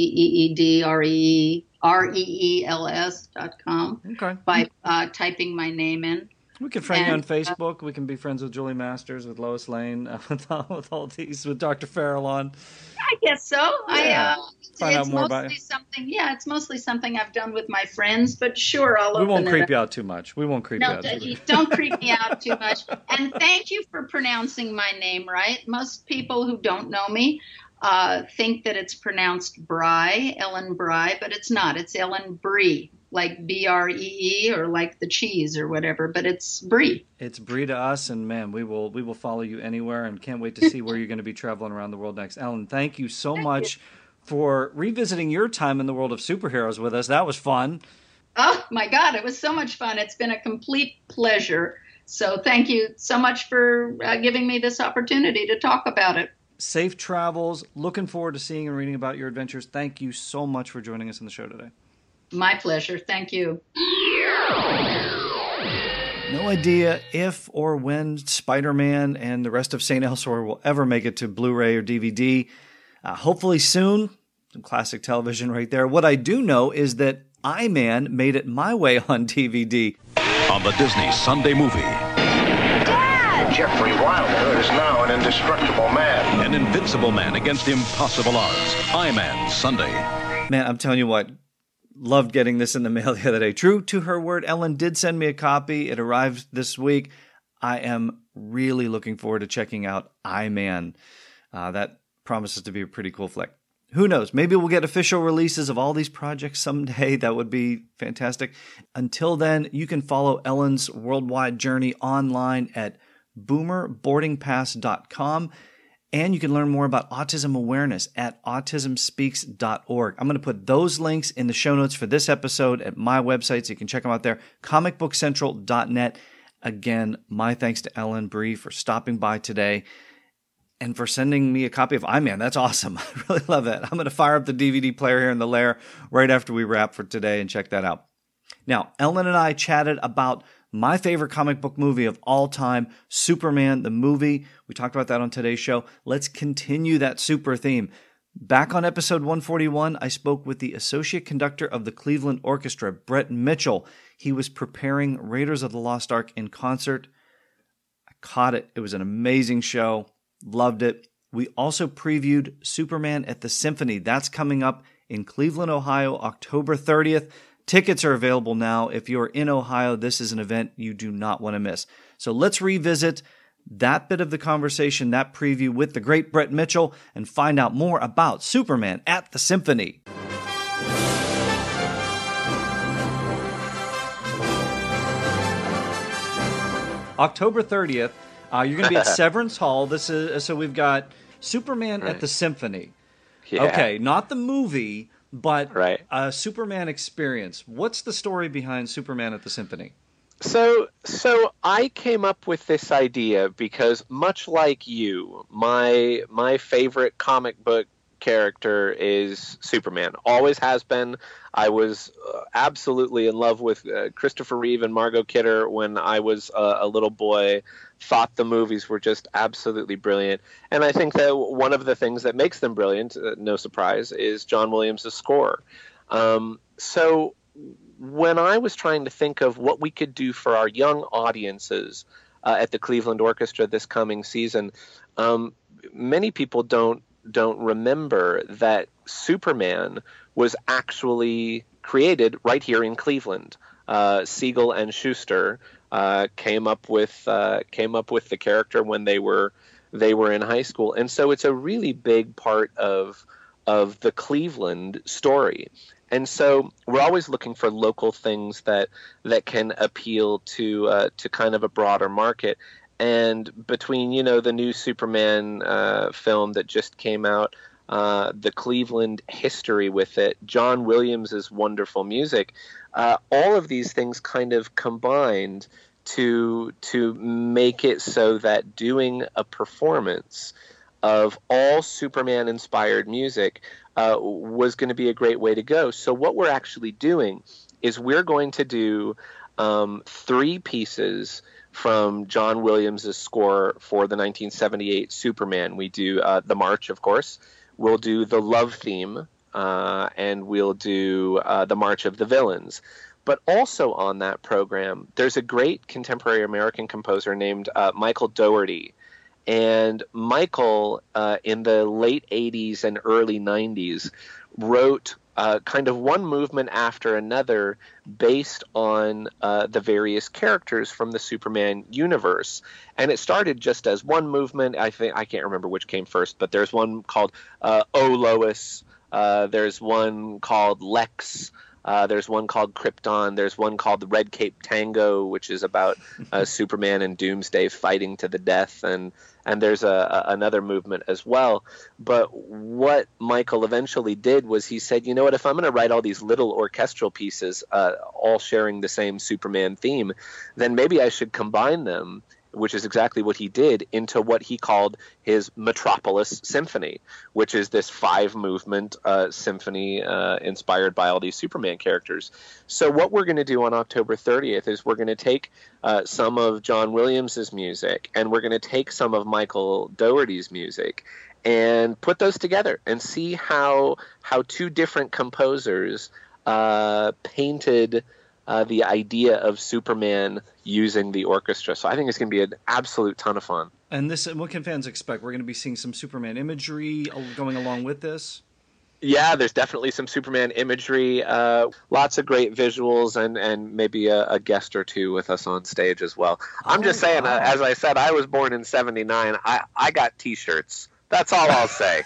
SpeedReels.com. Okay. By typing my name in. We can friend you on Facebook. We can be friends with Julie Masters, with Lois Lane, with all these, with Dr. Farrell on. I guess so. Yeah. Find out more about it. It's mostly something I've done with my friends, but sure, I'll open it up. We won't creep you out too much. Don't creep me out too much. And thank you for pronouncing my name right. Most people who don't know me think that it's pronounced Bree, Ellen Bree, but it's not. It's Ellen Bree, like Bree, or like the cheese or whatever, but it's Bree. It's Bree to us, and man, we will follow you anywhere, and can't wait to see where you're going to be traveling around the world next. Ellen, thank you so much for revisiting your time in the world of superheroes with us. That was fun. Oh my God, it was so much fun. It's been a complete pleasure. So thank you so much for giving me this opportunity to talk about it. Safe travels. Looking forward to seeing and reading about your adventures. Thank you so much for joining us on the show today. My pleasure. Thank you. No idea if or when Spider-Man and the rest of St. Elsewhere will ever make it to Blu-ray or DVD. Hopefully soon. Some classic television right there. What I do know is that I-Man made it my way on DVD. On the Disney Sunday Movie. Dad! Jeffrey Wilder is now an indestructible man. An invincible man against impossible odds. I-Man Sunday. Man, I'm telling you what. Loved getting this in the mail the other day. True to her word, Ellen did send me a copy. It arrived this week. I am really looking forward to checking out I-Man. That promises to be a pretty cool flick. Who knows? Maybe we'll get official releases of all these projects someday. That would be fantastic. Until then, you can follow Ellen's worldwide journey online at boomerboardingpass.com. And you can learn more about autism awareness at autismspeaks.org. I'm going to put those links in the show notes for this episode at my website, so you can check them out there, comicbookcentral.net. Again, my thanks to Ellen Bree for stopping by today and for sending me a copy of I-Man. That's awesome. I really love that. I'm going to fire up the DVD player here in the lair right after we wrap for today and check that out. Now, Ellen and I chatted about my favorite comic book movie of all time, Superman, the movie. We talked about that on today's show. Let's continue that super theme. Back on episode 141, I spoke with the associate conductor of the Cleveland Orchestra, Brett Mitchell. He was preparing Raiders of the Lost Ark in concert. I Caught it. It was an amazing show. Loved it. We also previewed Superman at the Symphony. That's coming up in Cleveland, Ohio, October 30th. Tickets are available now. If you're in Ohio, this is an event you do not want to miss. So let's revisit that bit of the conversation, that preview with the great Brett Mitchell, and find out more about Superman at the Symphony. October 30th, you're going to be at Severance Hall. This is so we've got Superman at the Symphony. Yeah. Okay, not the movie, but right. a Superman experience. What's the story behind Superman at the Symphony? So I came up with this idea because, much like you, my favorite comic book character is Superman. Always has been. I was absolutely in love with Christopher Reeve and Margot Kidder when I was a little boy. Thought the movies were just absolutely brilliant. And I think that one of the things that makes them brilliant, no surprise, is John Williams' score. So when I was trying to think of what we could do for our young audiences at the Cleveland Orchestra this coming season, many people don't remember that Superman was actually created right here in Cleveland. Siegel and Schuster came up with the character when they were in high school, and so it's a really big part of the Cleveland story. And so we're always looking for local things that can appeal to kind of a broader market. And between, the new Superman film that just came out, the Cleveland history with it, John Williams' wonderful music, all of these things kind of combined to make it so that doing a performance of all Superman-inspired music was going to be a great way to go. So what we're actually doing is we're going to do 3 pieces from John Williams' score for the 1978 Superman. We do the March, of course. We'll do the love theme, and we'll do the March of the Villains. But also on that program, there's a great contemporary American composer named Michael Dougherty. And Michael, in the late 80s and early 90s, wrote kind of one movement after another based on the various characters from the Superman universe. And it started just as one movement. I can't remember which came first, but there's one called Oh Lois. There's one called Lex. There's one called Krypton. There's one called the Red Cape Tango, which is about Superman and Doomsday fighting to the death. And there's another movement as well. But what Michael eventually did was he said, you know what, if I'm going to write all these little orchestral pieces, all sharing the same Superman theme, then maybe I should combine them, which is exactly what he did, into what he called his Metropolis Symphony, which is this 5-movement symphony inspired by all these Superman characters. So what we're going to do on October 30th is we're going to take some of John Williams' music, and we're going to take some of Michael Dougherty's music, and put those together and see how 2 different composers painted the idea of Superman using the orchestra. So I think it's going to be an absolute ton of fun. And what can fans expect? We're going to be seeing some Superman imagery going along with this? Yeah, there's definitely some Superman imagery, lots of great visuals, and maybe a guest or 2 with us on stage as well. I'm just saying, as I said, I was born in '79. I got T-shirts. That's all I'll say.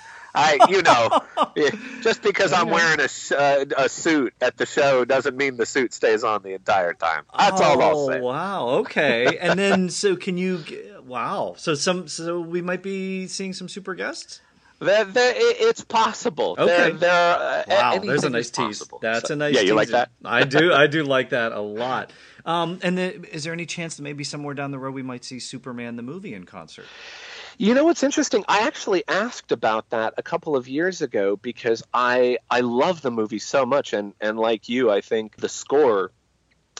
Just because I'm wearing a suit at the show doesn't mean the suit stays on the entire time. That's all I'll say. Wow. Okay. And then, so can you? Wow. So we might be seeing some super guests. It's possible. Okay. Wow. There's a nice tease. That's a nice. Yeah, you teaser. like that? I do. I do like that a lot. And then, is there any chance that maybe somewhere down the road we might see Superman the movie in concert? You know what's interesting? I actually asked about that a couple of years ago because I love the movie so much, and like you, I think the score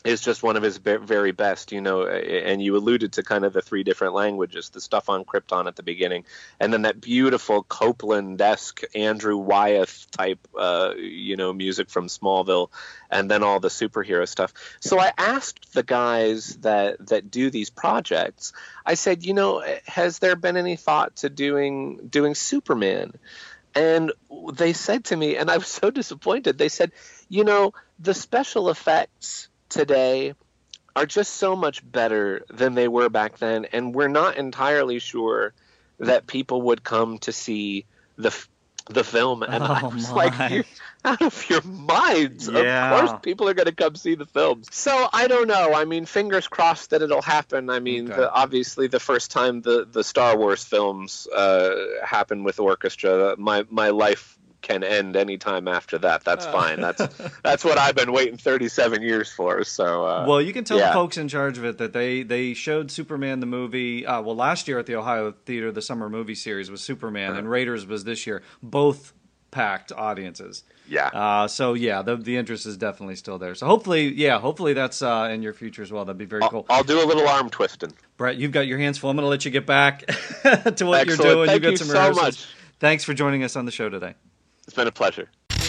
is just one of his very best, and you alluded to kind of the 3 different languages, the stuff on Krypton at the beginning, and then that beautiful Copeland-esque Andrew Wyeth type, music from Smallville, and then all the superhero stuff. So I asked the guys that do these projects, I said, has there been any thought to doing Superman? And they said to me, and I was so disappointed, they said, the special effects today are just so much better than they were back then, and we're not entirely sure that people would come to see the film. And I was like, you're out of your minds. Yeah. Of course people are going to come see the films. So I don't know. I mean, fingers crossed that it'll happen. I mean, Okay. Obviously the first time the Star Wars films happened with orchestra, my life can end anytime after that. That's fine. That's what I've been waiting 37 years for. So well, you can tell the folks in charge of it that they showed Superman the movie. Last year at the Ohio Theater, the summer movie series was Superman, and Raiders was this year. Both packed audiences. Yeah. The interest is definitely still there. So hopefully that's in your future as well. That'd be very cool. I'll do a little arm twisting. Brett, you've got your hands full. I'm going to let you get back to what you're doing. Thank You've got you some so rehearsals. much. Thanks for joining us on the show today. It's been a pleasure.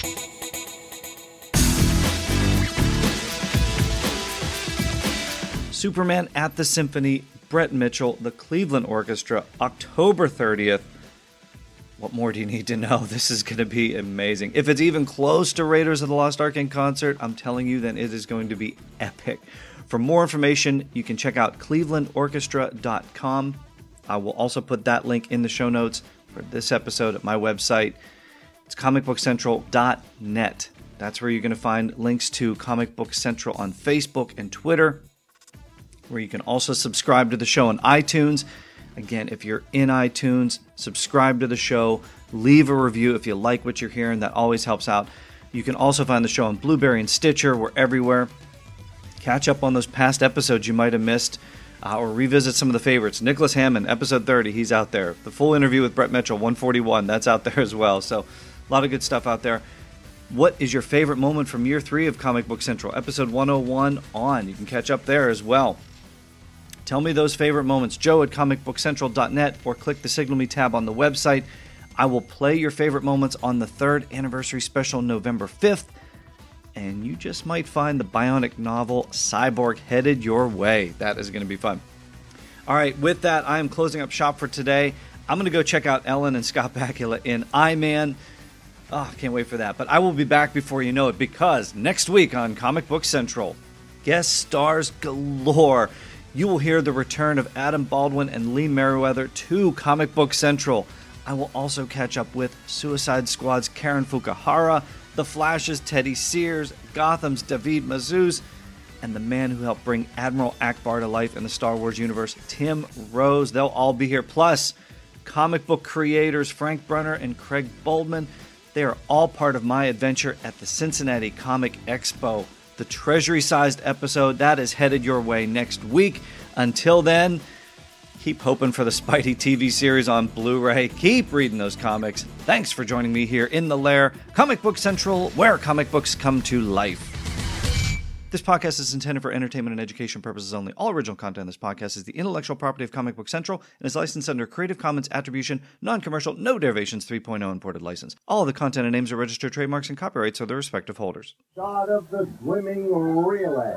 Superman at the Symphony, Brett Mitchell, the Cleveland Orchestra, October 30th. What more do you need to know? This is going to be amazing. If it's even close to Raiders of the Lost Ark in concert, I'm telling you, then it is going to be epic. For more information, you can check out clevelandorchestra.com. I will also put that link in the show notes for this episode at my website. It's comicbookcentral.net. That's where you're going to find links to Comic Book Central on Facebook and Twitter, where you can also subscribe to the show on iTunes. Again, if you're in iTunes, subscribe to the show, leave a review if you like what you're hearing. That always helps out. You can also find the show on Blueberry and Stitcher. We're everywhere. Catch up on those past episodes you might have missed, or revisit some of the favorites. Nicholas Hammond, episode 30, he's out there. The full interview with Brett Mitchell, 141, that's out there as well. So a lot of good stuff out there. What is your favorite moment from year 3 of Comic Book Central? Episode 101 on. You can catch up there as well. Tell me those favorite moments. Joe at comicbookcentral.net, or click the Signal Me tab on the website. I will play your favorite moments on the 3rd anniversary special November 5th. And you just might find the Bionic novel Cyborg headed your way. That is going to be fun. All right, with that, I am closing up shop for today. I'm going to go check out Ellen and Scott Bakula in I-Man. Oh, I can't wait for that. But I will be back before you know it, because next week on Comic Book Central, guest stars galore. You will hear the return of Adam Baldwin and Lee Merriweather to Comic Book Central. I will also catch up with Suicide Squad's Karen Fukuhara, The Flash's Teddy Sears, Gotham's David Mazouz, and the man who helped bring Admiral Akbar to life in the Star Wars universe, Tim Rose. They'll all be here. Plus, comic book creators Frank Brunner and Craig Boldman. They are all part of my adventure at the Cincinnati Comic Expo. The Treasury-sized episode, that is headed your way next week. Until then, keep hoping for the Spidey TV series on Blu-ray. Keep reading those comics. Thanks for joining me here in the Lair, Comic Book Central, where comic books come to life. This podcast is intended for entertainment and education purposes only. All original content in this podcast is the intellectual property of Comic Book Central and is licensed under Creative Commons Attribution, Non-Commercial, No Derivations 3.0 imported license. All of the content and names are registered trademarks and copyrights of their respective holders. Start of the swimming relay.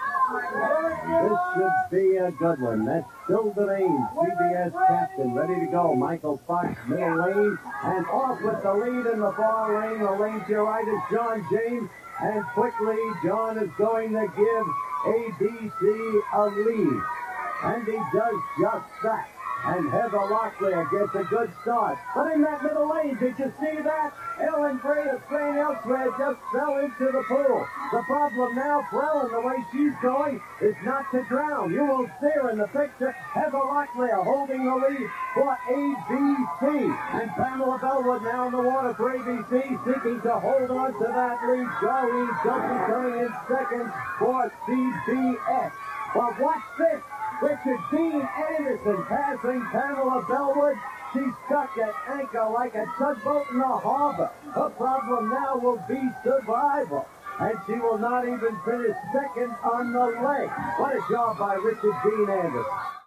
This should be a good one. That's Bill Devane, CBS captain, ready to go. Michael Fox, middle lane, and off with the lead in the far lane. The lane to your right is John James, and quickly John is going to give ABC a lead. And he does just that. And Heather Locklear gets a good start. But in that middle lane, did you see that? Ellen Bray of St. Elsewhere just fell into the pool. The problem now for Ellen, the way she's going, is not to drown. You will see her in the picture. Heather Locklear holding the lead for ABC. And Pamela Bellwood now in the water for ABC, seeking to hold on to that lead. Charlene Duffy coming in second for CBS. But watch this. Richard Dean Anderson passing Pamela Bellwood. She's stuck at anchor like a tugboat in the harbor. Her problem now will be survival. and she will not even finish second on the leg. What a job by Richard Dean Anderson.